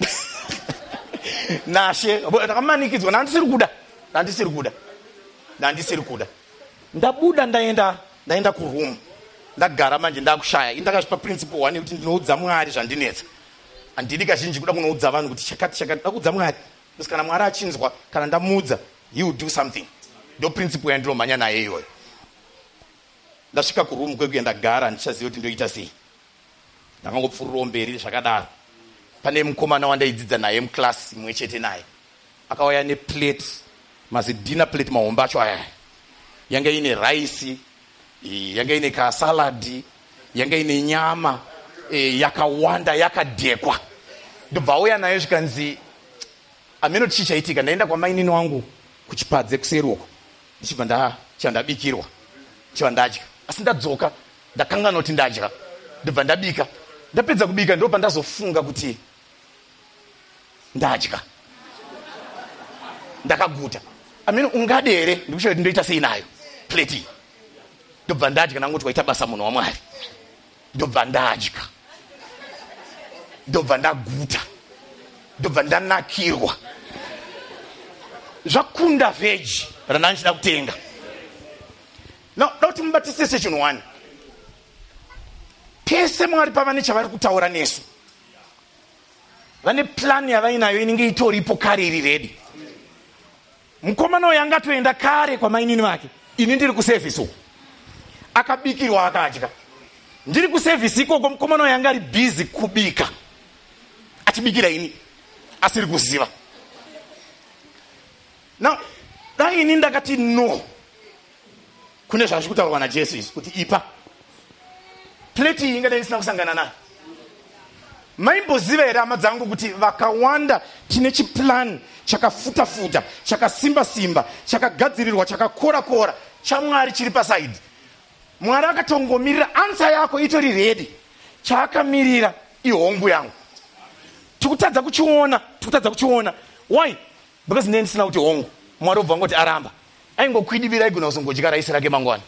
nashe ndakamanikidzwa. Ndandisiri kuda, ndandisiri kuda, ndandisiri kuda. Ndabuda ndaenda ndaenda kuroom, ndagara manje ndakushaya. Indakasvipa principle one kuti ndinoudza Mwari zvandinetsa. Handidi kazhinji kuda kunoudza vanhu kuti chakati chakati. Ndakuudza Mwari, because kana Mwari achinzwa, kana ndamuudza, he will do something. Ndo principle yandinomhanya naye iyoyo. Ndasvika kuroom kwekuya ndagara, ndichaziva kuti ndoita sei. Ndakangopfuurirawo mberi zvakadaro. Pane mukomana wandaidzidza naye muclass imwe chete naye, akauya neplate, mazi dinner plate mahombe acho aya. Yanga ine rice, yanga ine kasaladi, yanga ine nyama, e, yakawanda, yakadhekwa. Ndobva auya nayo zvikanzi ameno chichaitika. Ndaenda kwamainini wangu kuchipadze kuseri uko, ndichibva ndacha ndabikirwa, ndichibva ndadya. Asi ndadzoka ndakanganwa kuti ndadya, ndobva ndabika. Ndapedza kubika ndobva ndazofunga kuti ndadya, ndakaguta. Ameno ungadere ndikushauri kuti ndoita sei nayo plate. Ndobva ndadya, nangoti waita basa munhu waMwari. Ndobva ndadya, ndobva ndaguta, ndobva ndanakirwa. Zvakunda vheji randandichida kutenga. No, dauti mubatisise chinhu one. Pese Mwari pavane chavari kutaura nesu, vane plan yavainayo inenge itoripo kare iri ready. Mukomana uyu angatoenda kare kwamainini vake, ini ndiri kuservice uko, akabikirwa akadya. Ndiri kuservice ikoko, mukomana uyu anga ari busy kubika, achibikira ini asiri kuziva. Now, dai ini ndakati no, kune zvazvi kutaurwa naJesu izvi kuti ipa plate iyi ingadai isina kusangana nayo. Maimboziva here hama dzangu kuti vakawanda tine chiplan chakafuta-futa, chakasimba-simba, chakagadzirirwa, chakakora-kora, chaMwari chiri pasaidi. Mwari akatongomirira ansa yako itori ready. Chaakamirira ihongu yangu. Tikutadza kuchiona, tikutadza kuchiona. Why? Because neni sina kuti hongu. Mwari obva ngoti aramba. Aingokwidivira aigona kuzongodya raisi rake mangwana.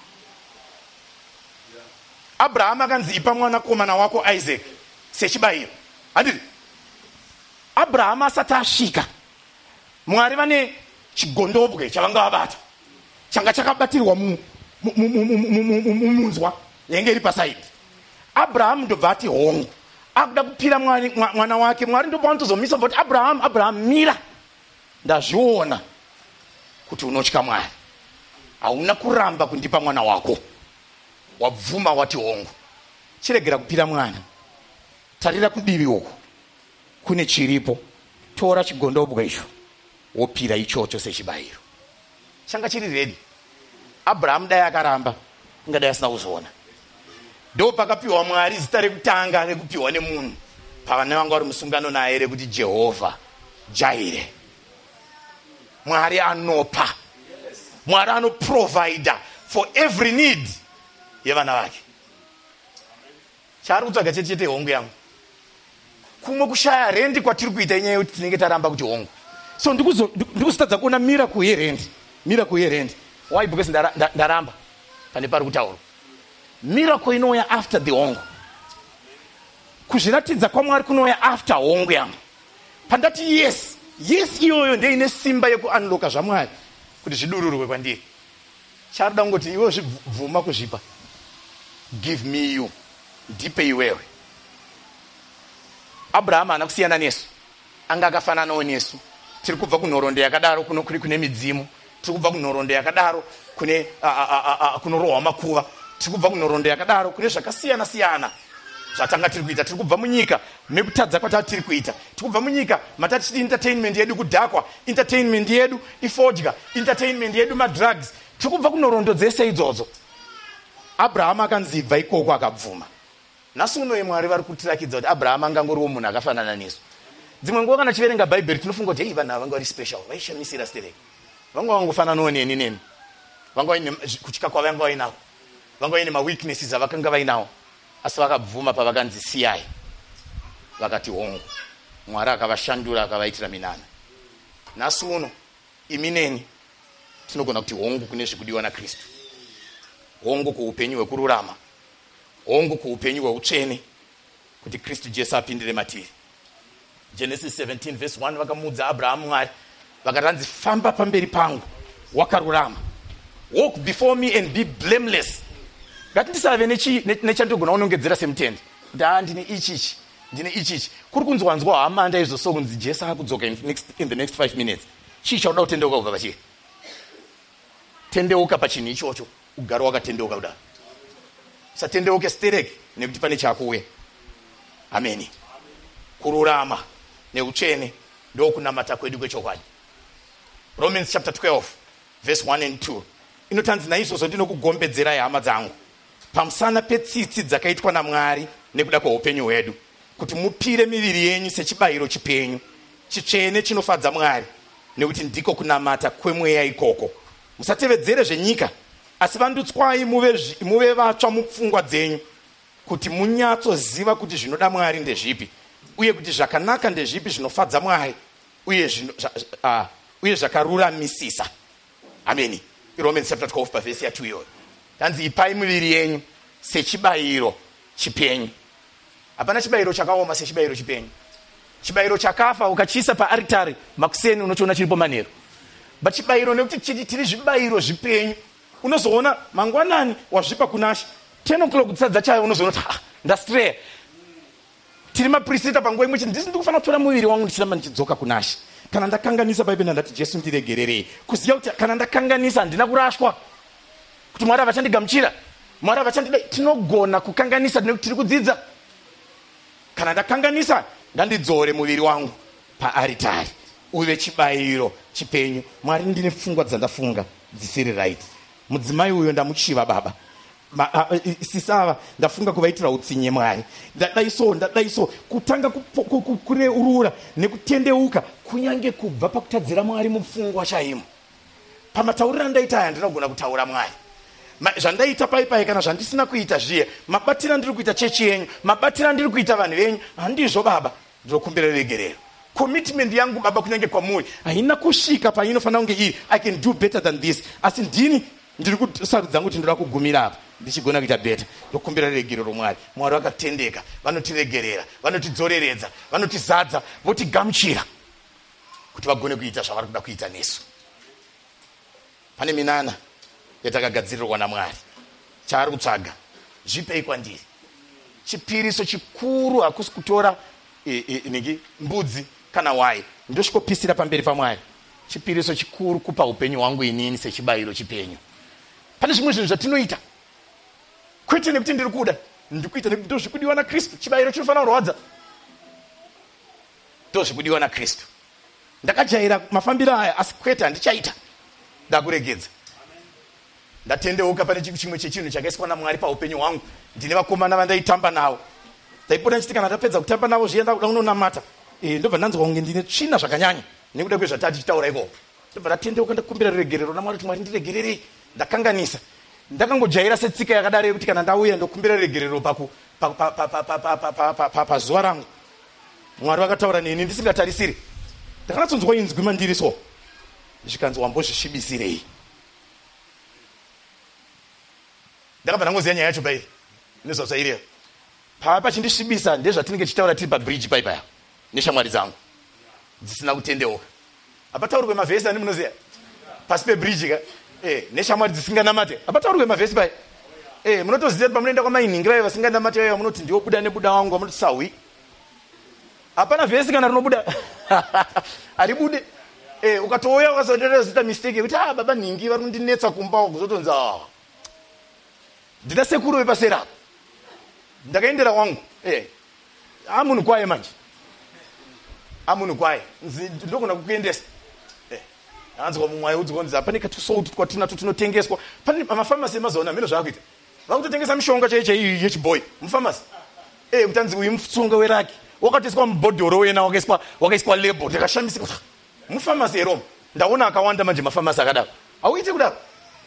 Abraham akanzi ipa mwanakomana wako Isaac sechibayiro. Handiti? Abraham asati asvika, Mwari vane chigondobwe chavangavabata, changa chakabatirwa mumunzwa yenge iri pasaidi. Abraham ndobva ati hongu, akuda kupira mwana wake. Mwari ndobva vanotozomisa kuti Abraham, Abraham mira, ndazviona kuti unotya Mwari, hauna kuramba kundipa mwana wako, wabvuma wati hongu. Chiregera kupira mwana, tarira kudivi uko, kune chiripo, tora chigondobwe icho wopira ichocho sechibayiro. Changa chiri ready. Abraham dai akaramba, ungadai asina kuzoona. Ndo pakapiwa Mwari zita rekutanga rekupiwa nemunhu pavane vanga vari musungano naye rekuti Jehovha Jaire. Mwari anopa, Mwari anoprovider for every need yevana vake. Chari kutsvaga chete chete hongu yangu, kumwe kushaya rendi kwatiri kuita inyaya yekuti tinenge taramba kuti hongu. So ndikuzotadza kuona miracle yerendi, miracle yerendi. Why? Because ndaramba pane pari kutaura. Miracle inouya after the hongu. Kuzviratidza kwaMwari kunouya after hongu yangu. Pandati yes, yes iyoyo ndeine simba yekuunlocka zvaMwari kuti zvidururwe kwandiri. Charida kungoti iwe zvibvuma kuzvipa. Give me you. Ndipe iwewe. Abraham haana kusiyana nesu. Anga akafananawo nesu. Tiri kubva kunhoroondo yakadaro kuno kuri kune midzimu. Tiri kubva kunhoroondo yakadaro kune kunorohwa makuva. Tiri kubva kunhoroondo yakadaro kune zvakasiyana siyana zvatanga tiri kuita. Tiri kubva munyika mekutadza kwatati tiri kuita. Tiri kubva munyika matati tiri entertainment yedu kudhakwa, entertainment yedu ifodya, entertainment yedu madrugs. Tiri kubva kunhoroondo dzese idzodzo. Abraham akanzi bva ikoko akabvuma. Nhasi unoye Mwari vari kutirakidza kuti Abraham angangoriwo munhu akafanana nesu. Dzimwe nguva kana chiverenga Bhaibheri tinofunga kuti hei vanhu ava vanga vari special, vaishamisira stereki. Vanga vangofananawo neni neni. Vanga vaine kutya kwavanga vainavo. Vanga vaine maweaknesses avakanga vainawo. Asi vakabvuma pavakanzi siyai. Vakati hongu. Mwari akavashandura akavaitira minana. Nhasi uno imi neni tinogona kuti hongu kune zvikudiwa naKristu. Hongu kuupenyu hwekururama. Hongu kuupenyu hweutsvene kuti Kristu Jesu apindire matiri. Genesis seventeen verse one vakamuudza Abraham Mwari vakatanzi famba pamberi pangu wakarurama. Walk before me and be blameless. Ngatindisave nechandogona unongedzera semutende. Kuti haa ndine ichichi, ndine ichichi. Kuri kunzwanzwa hama izvo kunzi Jesu akudzoka in, next, in the next five minutes. Chii chauda kutendeuka kubva pachiri? Tendeuka pachinhu ichocho, ugare wakatendeuka kudaro. Usatendeuke stereki nekuti pane chakuuya. Ameni. Kururama neutsvene ndokunamata kwedu kwechokwadi. Romans chapter twelve verse one and two inotanzi naizvozvo ndinokugombedzerai hama dzangu pamusana petsitsi dzakaitwa naMwari nekuda kweupenyu hwedu kuti mupire miviri yenyu sechibayiro chipenyu chitsvene chinofadza Mwari nekuti ndiko kunamata kwemweya ikoko. Musatevedzere zvenyika asi vandutswai muve, muve vatsva mupfungwa dzenyu kuti munyatsoziva kuti zvinoda Mwari ndezvipi uye kuti zvakanaka ndezvipi zvinofadza Mwari uye zvino, uh, uye zvakaruramisisa. Ameni. Romans chapter twelve verse two iyoyo. Tanzi ipai miviri yenyu sechibayiro chipenyu. Hapana chibayiro chakaoma sechibayiro chipenyu. Chibayiro chakafa ukachisa paaritari makuseni unochiona chiripo manheru. But chibayiro nekuti tiri zvibayiro zvipenyu. Unozoona mangwanani wazvipa kunashi ten o'clock kutsadza chayo unozoona kuti ah ndastreya. Tiri maprisita panguva imwe chete ndisi ndikufanira kutora muviri wangu ndichiramba ndichidzoka kunashi. Kana ndakanganisa Bhaibheri ndati Jesu ndiregererei. Kuziva kuti kana ndakanganisa handina kurashwa. Kuti Mwari havachandigamuchira. Mwari havachandida. Tinogona kukanganisa nekuti tiri kudzidza. Kana ndakanganisa ngandidzore muviri wangu paaritari uve chibayiro chipenyu. Mwari ndine pfungwa dzandafunga dzisiri right. Mudzimai uyo ndamuchiva baba. Ma, uh, sisava ndafunga kuvaitira utsinye Mwari. Ndadaiso ndadaiso kutanga kureurura nekutendeuka kunyange kubva pakutadzira Mwari mupfungwa chaimo. Pamataurira ndaita aya ndinogona kutaura Mwari. Zvandaita paipai kana zvandisina kuita zviye mabatira ndiri kuita chechi yenyu, mabatira ndiri kuita vanhu venyu handizvo baba. Ndinokumbira regerero. Commitment yangu baba kunyange kwamuri haina kusvika painofanira kunge iri I can do better than this. Asi ndini ndiri kusarudza kuti ndoda kugumira apa ndichigona kuita beta. Ndokumbira regerero Mwari. Mwari wakatendeka, vanotiregerera, vanotidzoreredza, vanotizadza, votigamuchira kuti vagone kuita zvavari kuda kuita nesu. Pane minana yatakagadzirirwa naMwari. Chaari kutsvaga zvipei kwandiri. Chipiriso chikuru hakusi kutora e, e, niki mbudzi kana wai ndosvikopisira pamberi paMwari. Chipiriso chikuru kupa upenyu hwangu inini sechibayiro chipenyu. Pane zvimwe zvinhu zvatinoita kwete nekuti ndiri kuda, ndikuita nekuti ndozvikudiwa naKristu. Chibayiro chinofanira kurwadza. Ndozvikudiwa naKristu. Ndakajaira mafambiro aya asi kwete handichaita. Ndakuregedza. ndatendeuka pane chimwe chechinhu chakaiswa naMwari paupenyu hwangu. Ndine vakomana vandaitamba navo, taipota ndichiti kana tapedza kutamba navo zvienda kuda kunonamata, eh ndobva ndanzwa kunge ndine tsvina zvakanyanya nekuda kwezvatati tichitaura ikoko. Ndobva ndatendeuka ndakumbira ruregerero naMwari kuti Mwari ndiregererei, ndakanganisa. Ndakangojaira setsika yakadaro yekuti kana ndauya ndokumbira ruregerero paku pazuva rangu, Mwari vakataura neni ndisingatarisiri. Ndakanatsonzwa inzwi mandiri so, zvikanzi wambozvisvibisirei. Ndakabva ndangoziva nyaya yacho pairi nezvazvairiyo. Papa chindisvibisa ndezvatinenge tichitaura tiri pabridge paipaya neshamwari dzangu dzisina kutendeuka. Hapataurwe mavhesi ani munoziva pasi pebridge ka, eh neshamwari dzisinganamate. Hapataurwe mavhesi pai, eh munotoziva kuti pamunoenda kwamainingi vayo vasinganamate vayo munoti ndiwo buda nebuda wangu, munoti sawi. Hapana vhesi kana rinobuda haribude. Eh ukatouya ukazotera zita mistake kuti ah baba ningi vari kundinetsa kumba kuzotonzi ah ndina sekuru vepasera ndakaendera wangu, eh amunhu kwaye manje, amunhu kwaye ndokona kukuendesa. Eh anzwa mumwe udzikonza pane katusouti twatinato tunotengeswa pane mafamasi emazuva ano. Mino zvakuita vakutotengesa mishonga chaiyo chaiyo yechiboy mufamasi. Eh mutanzi uyu mutsonga weraki wakatoiswa mubhodhoro wena wakaiswa wakaiswa lebo. Ndakashamisika kuti mufamasi eRoma. Ndaona akawanda manje mafamasi akadaro. Auiti kudaro.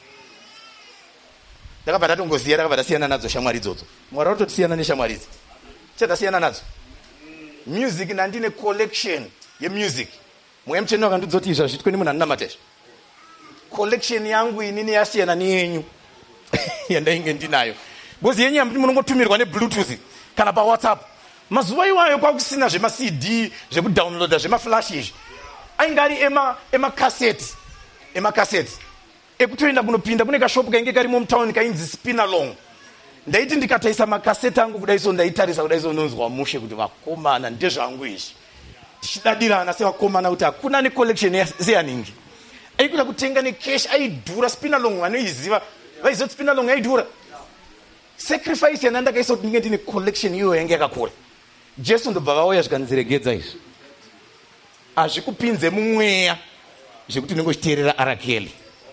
Ndakabva ndatongoziya, ndakabva ndasiyana nadzo shamwari idzodzo. Mwari watotisiyana neshamwari idzi. Chadasiyana nadzo. Music nandine collection yemusic. Mweya mucheni wakandidzoti izva zvitwe nemunhu andinamatezva. Collection yangu inini yasiyana neyenyu yandainge ndinayo. Bozi yenyu yamuti munongotumirwa nebluetooth kana paWhatsApp. Mazuva iwayo kwakusina zvema-C D zvekudownloada zvema-flash izvi. Ainge ari ema ema-cassette ema-cassette ekutoenda kunopinda kune kashopu kainge karimo mutown kainzi Spinalong. Ndaiti ndikataisa makaseti angu kudai so ndaitarisa kudai so nonzwa mushe kuti vakomana ndezvangu izvi. Tichidadirana sevakomana kuti hakuna ne collection seyaningi. Aikuda kutenga ne cash aidhura. Spinalong vanoiziva vaizoti Spinalong aidhura. Sacrifice yanandakaisa kuti ndinge ndine collection iyo yange yakakura. Jesu ndobva vauya zvikanziregedza izvi. Hazvikupinze mumweya zvekuti unongochiteerera arakeli.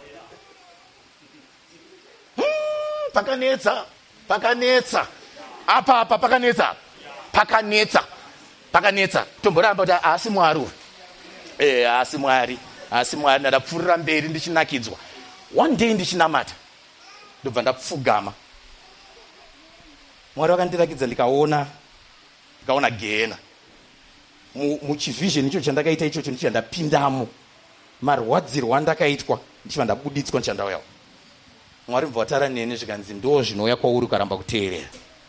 Hmm, pakanetsa pakanetsa apa apa pakanetsa pakanetsa pakanetsa tomboramba kuti asi Mwari eh asi Mwari asi Mwari ndapfurira mberi ndichinakidzwa. One day ndichinamata ndobva ndapfugama. Mwari wakandirakidza ndikaona ndikaona gehena muchivision icho chandakaita ichocho ndicho ndapindamo. Marwadzirwo andakaitwa ndicho ndabuditswa nchandauyawo. Mwari mbva watara nene zvikanzi ndo zvinouya kwauri ukaramba kuteerera.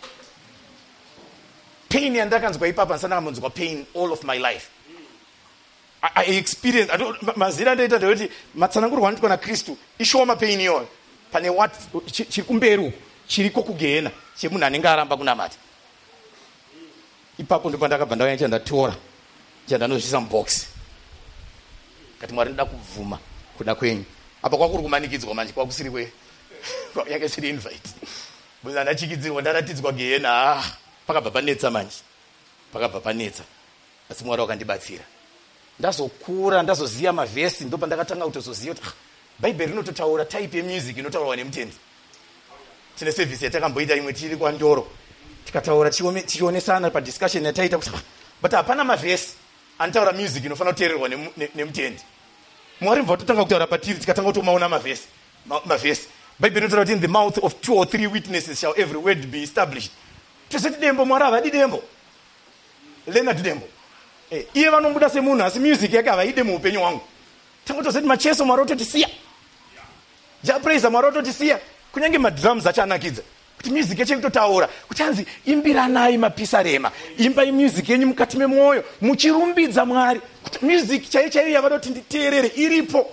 Pain yandakanzwa ipapa ndisandakamonzwa pain all of my life. I, I experience mazira ndaita ndekuti matsanangurwa anoitwa naKristu ishoma pain iyoyo pane what chiri kumberi chiriko kugehena chemunhu anenge aramba kunamata. Ipapo ndipo ndakabva ndauya nchandatora nchandanozvisa mubox kati Mwari ndoda kubvuma kuda kwenyu. Apa kwakuri kumanikidzwa manje kwakusiri kwe yake siri invite. Buzana ndachikidzirwa ndaratidzwa gehena. Ah pakabva panetsa manje. Pakabva panetsa. Asi Mwari wakandibatsira. Ndazokura ndazoziya mavhesi ndopa ndakatanga kutozoziya kuti Bible rinototaura type yemusic inotaurwa nemutendi. Tine service yatakamboita imwe tiri kwa Ndoro. Tikataura tionesana pa discussion yataita kuti but hapana mavhesi anotaura music inofanira kuteererwa nemutendi. Mwari mbva totanga kutaura patiri tikatanga kutomaona mavhesi mavhesi. Bible inotaura kuti in the mouth of two or three witnesses shall every word be established. Toseti dembo Mwari havadi dembo. Leonard dembo. Eh iye vanomuda semunhu asi music yake havaide muupenyu hwangu. Tangotozeti macheso Mwari ototisiya. Ja praise Mwari ototisiya. Kunyange madrums achanakidza. Kuti music yeche kutotaura kuti anzi imbiranai mapisarema. Imbai music yenyu mukati memwoyo muchirumbidza Mwari. Kuti music chaiyo chaiyo yavanoti nditeerere iripo.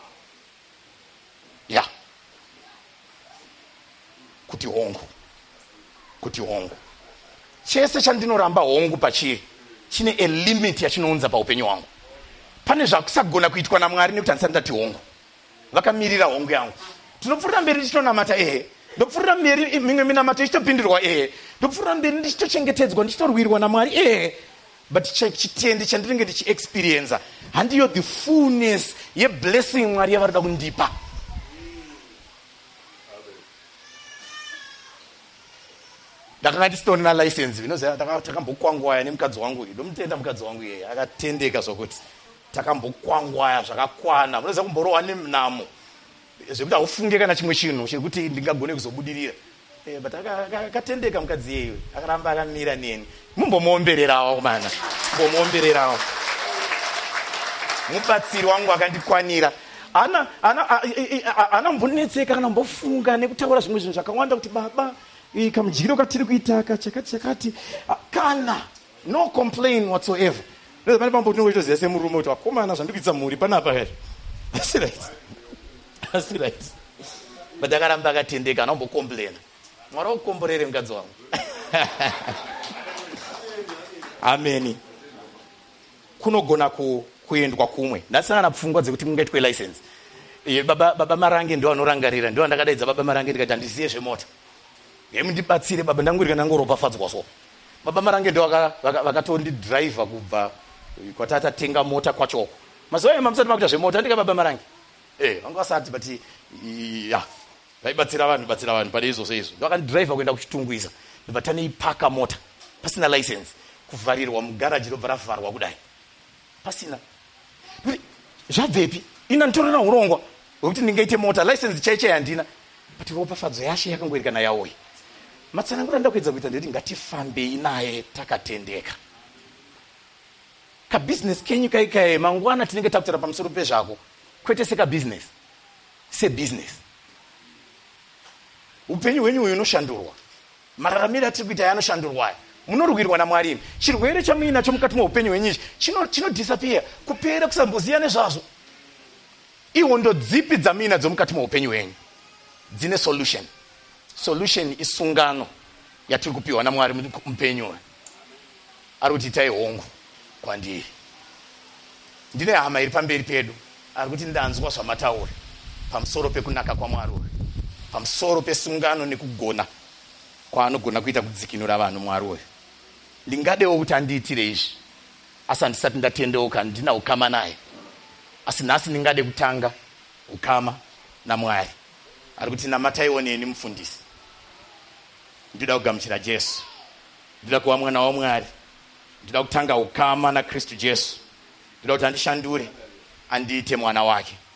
Ya. Kuti hongu. Kuti hongu. Chese chandinoramba hongu pachiri chine a limit yachinounza paupenyu hwangu. Pane zvakusagona kuitwa naMwari nekuti handisati ndati hongu. Vakamirira hongu yangu. Tinopfurira mberi ndichitonamata ehe. Ndopfurira mberi mimwe minamato ichitopindirwa ehe. Ndopfurira mberi ndichitochengetedzwa ndichitorwirwa naMwari ehe. But chitendi chandinenge ndichiexperience handiyo the fullness yeblessing Mwari yavarida kundipa. ndakanga ndisitorina license vinoziva takambokwangwaya nemukadzi wangu uyu ndomutenda mukadzi wangu iyeye akatendeka zvokuti takambokwangwaya zvakakwana munoziva kumborowa nemunamo zvekuti haufunge kana chimwe chinhu chekuti ndingagone kuzobudirira but akatendeka mukadzi iyeye akaramba akamira neni mumbomuombererawo mana mumbomuombererawo mubatsiri wangu akandikwanira ana ana ana mbonetseka kana mbofunga nekutaura zvimwe zvinhu zvakawanda kuti baba kamudyiro katiri kuitaka chakati chakati kana no complain whatsoever pane pambo tinoitoziva semurume kuti vakomana zvandikuitsa mhuri panapa here asi right asi right but akaramba akatendeka anombokomplaina mwari wakukomborere mukadzi wangu ameni kunogona ku kuendwa kumwe ndasangana pfungwa dzekuti mungaitwe license baba baba Marange ndo anorangarira ndo ndakadaidza baba Marange ndikati handiziye zvemota yemundibatsire baba ndangu rika ndangoropafadzwa so baba Marange ndo vakatondi driver kubva kwatata tenga mota kwachoko mazuva ema musati makuita zvemota ndika baba Marange eh vanga vasati but ya vaibatsira vanhu batsira vanhu pade izvo seizvo ndo akandidriver kuenda kuchitungwiza ndibva neipaka mota pasina license kuvharirwa mugaraji robva ravharwa kudai pasina zvabvepi ina nditorona urongwa wekuti ndingaite mota license chaiche handina but ropafadzo yashe yakangoirikana yawoyi matsanangura ndakuedza kuita ndeti ngatifambei naye takatendeka kabusiness kenyu kaikaye mangwana tinenge takutira pamusoro pezvako kwete sekabusiness sebusiness upenyu hwenyu uyu unoshandurwa mararamiro atiri kuita yanoshandurwa munorwirwa naMwari chirwere chamuinacho mukati mweupenyu hwenyu ichi chinodisappear kupera kusamboziya nezvazvo ihondo dzipi dzamuina dzomukati mweupenyu hwenyu dzine solution solution isungano yatiri kupiwa naMwari mupenyu ari kuti itai hongu kwandiri ndine hama iri pamberi pedu ari kuti ndanzwa zvamataura pamusoro pekunaka kwaMwari pamusoro pesungano nekugona kwaanogona kuita kudzikinura vanhu Mwari uyu ndingadewo kuti andiitire izvi asi handisati ndatendeuka ndina ukama naye asi nhasi ndingade kutanga ukama naMwari ari kuti namataiwo neni mufundisi ndinoda kugamuchira Jesu ndinoda kuva mwana waMwari ndinoda kutanga ukama naKristu Jesu ndinoda kuti andishandure andiite mwana wake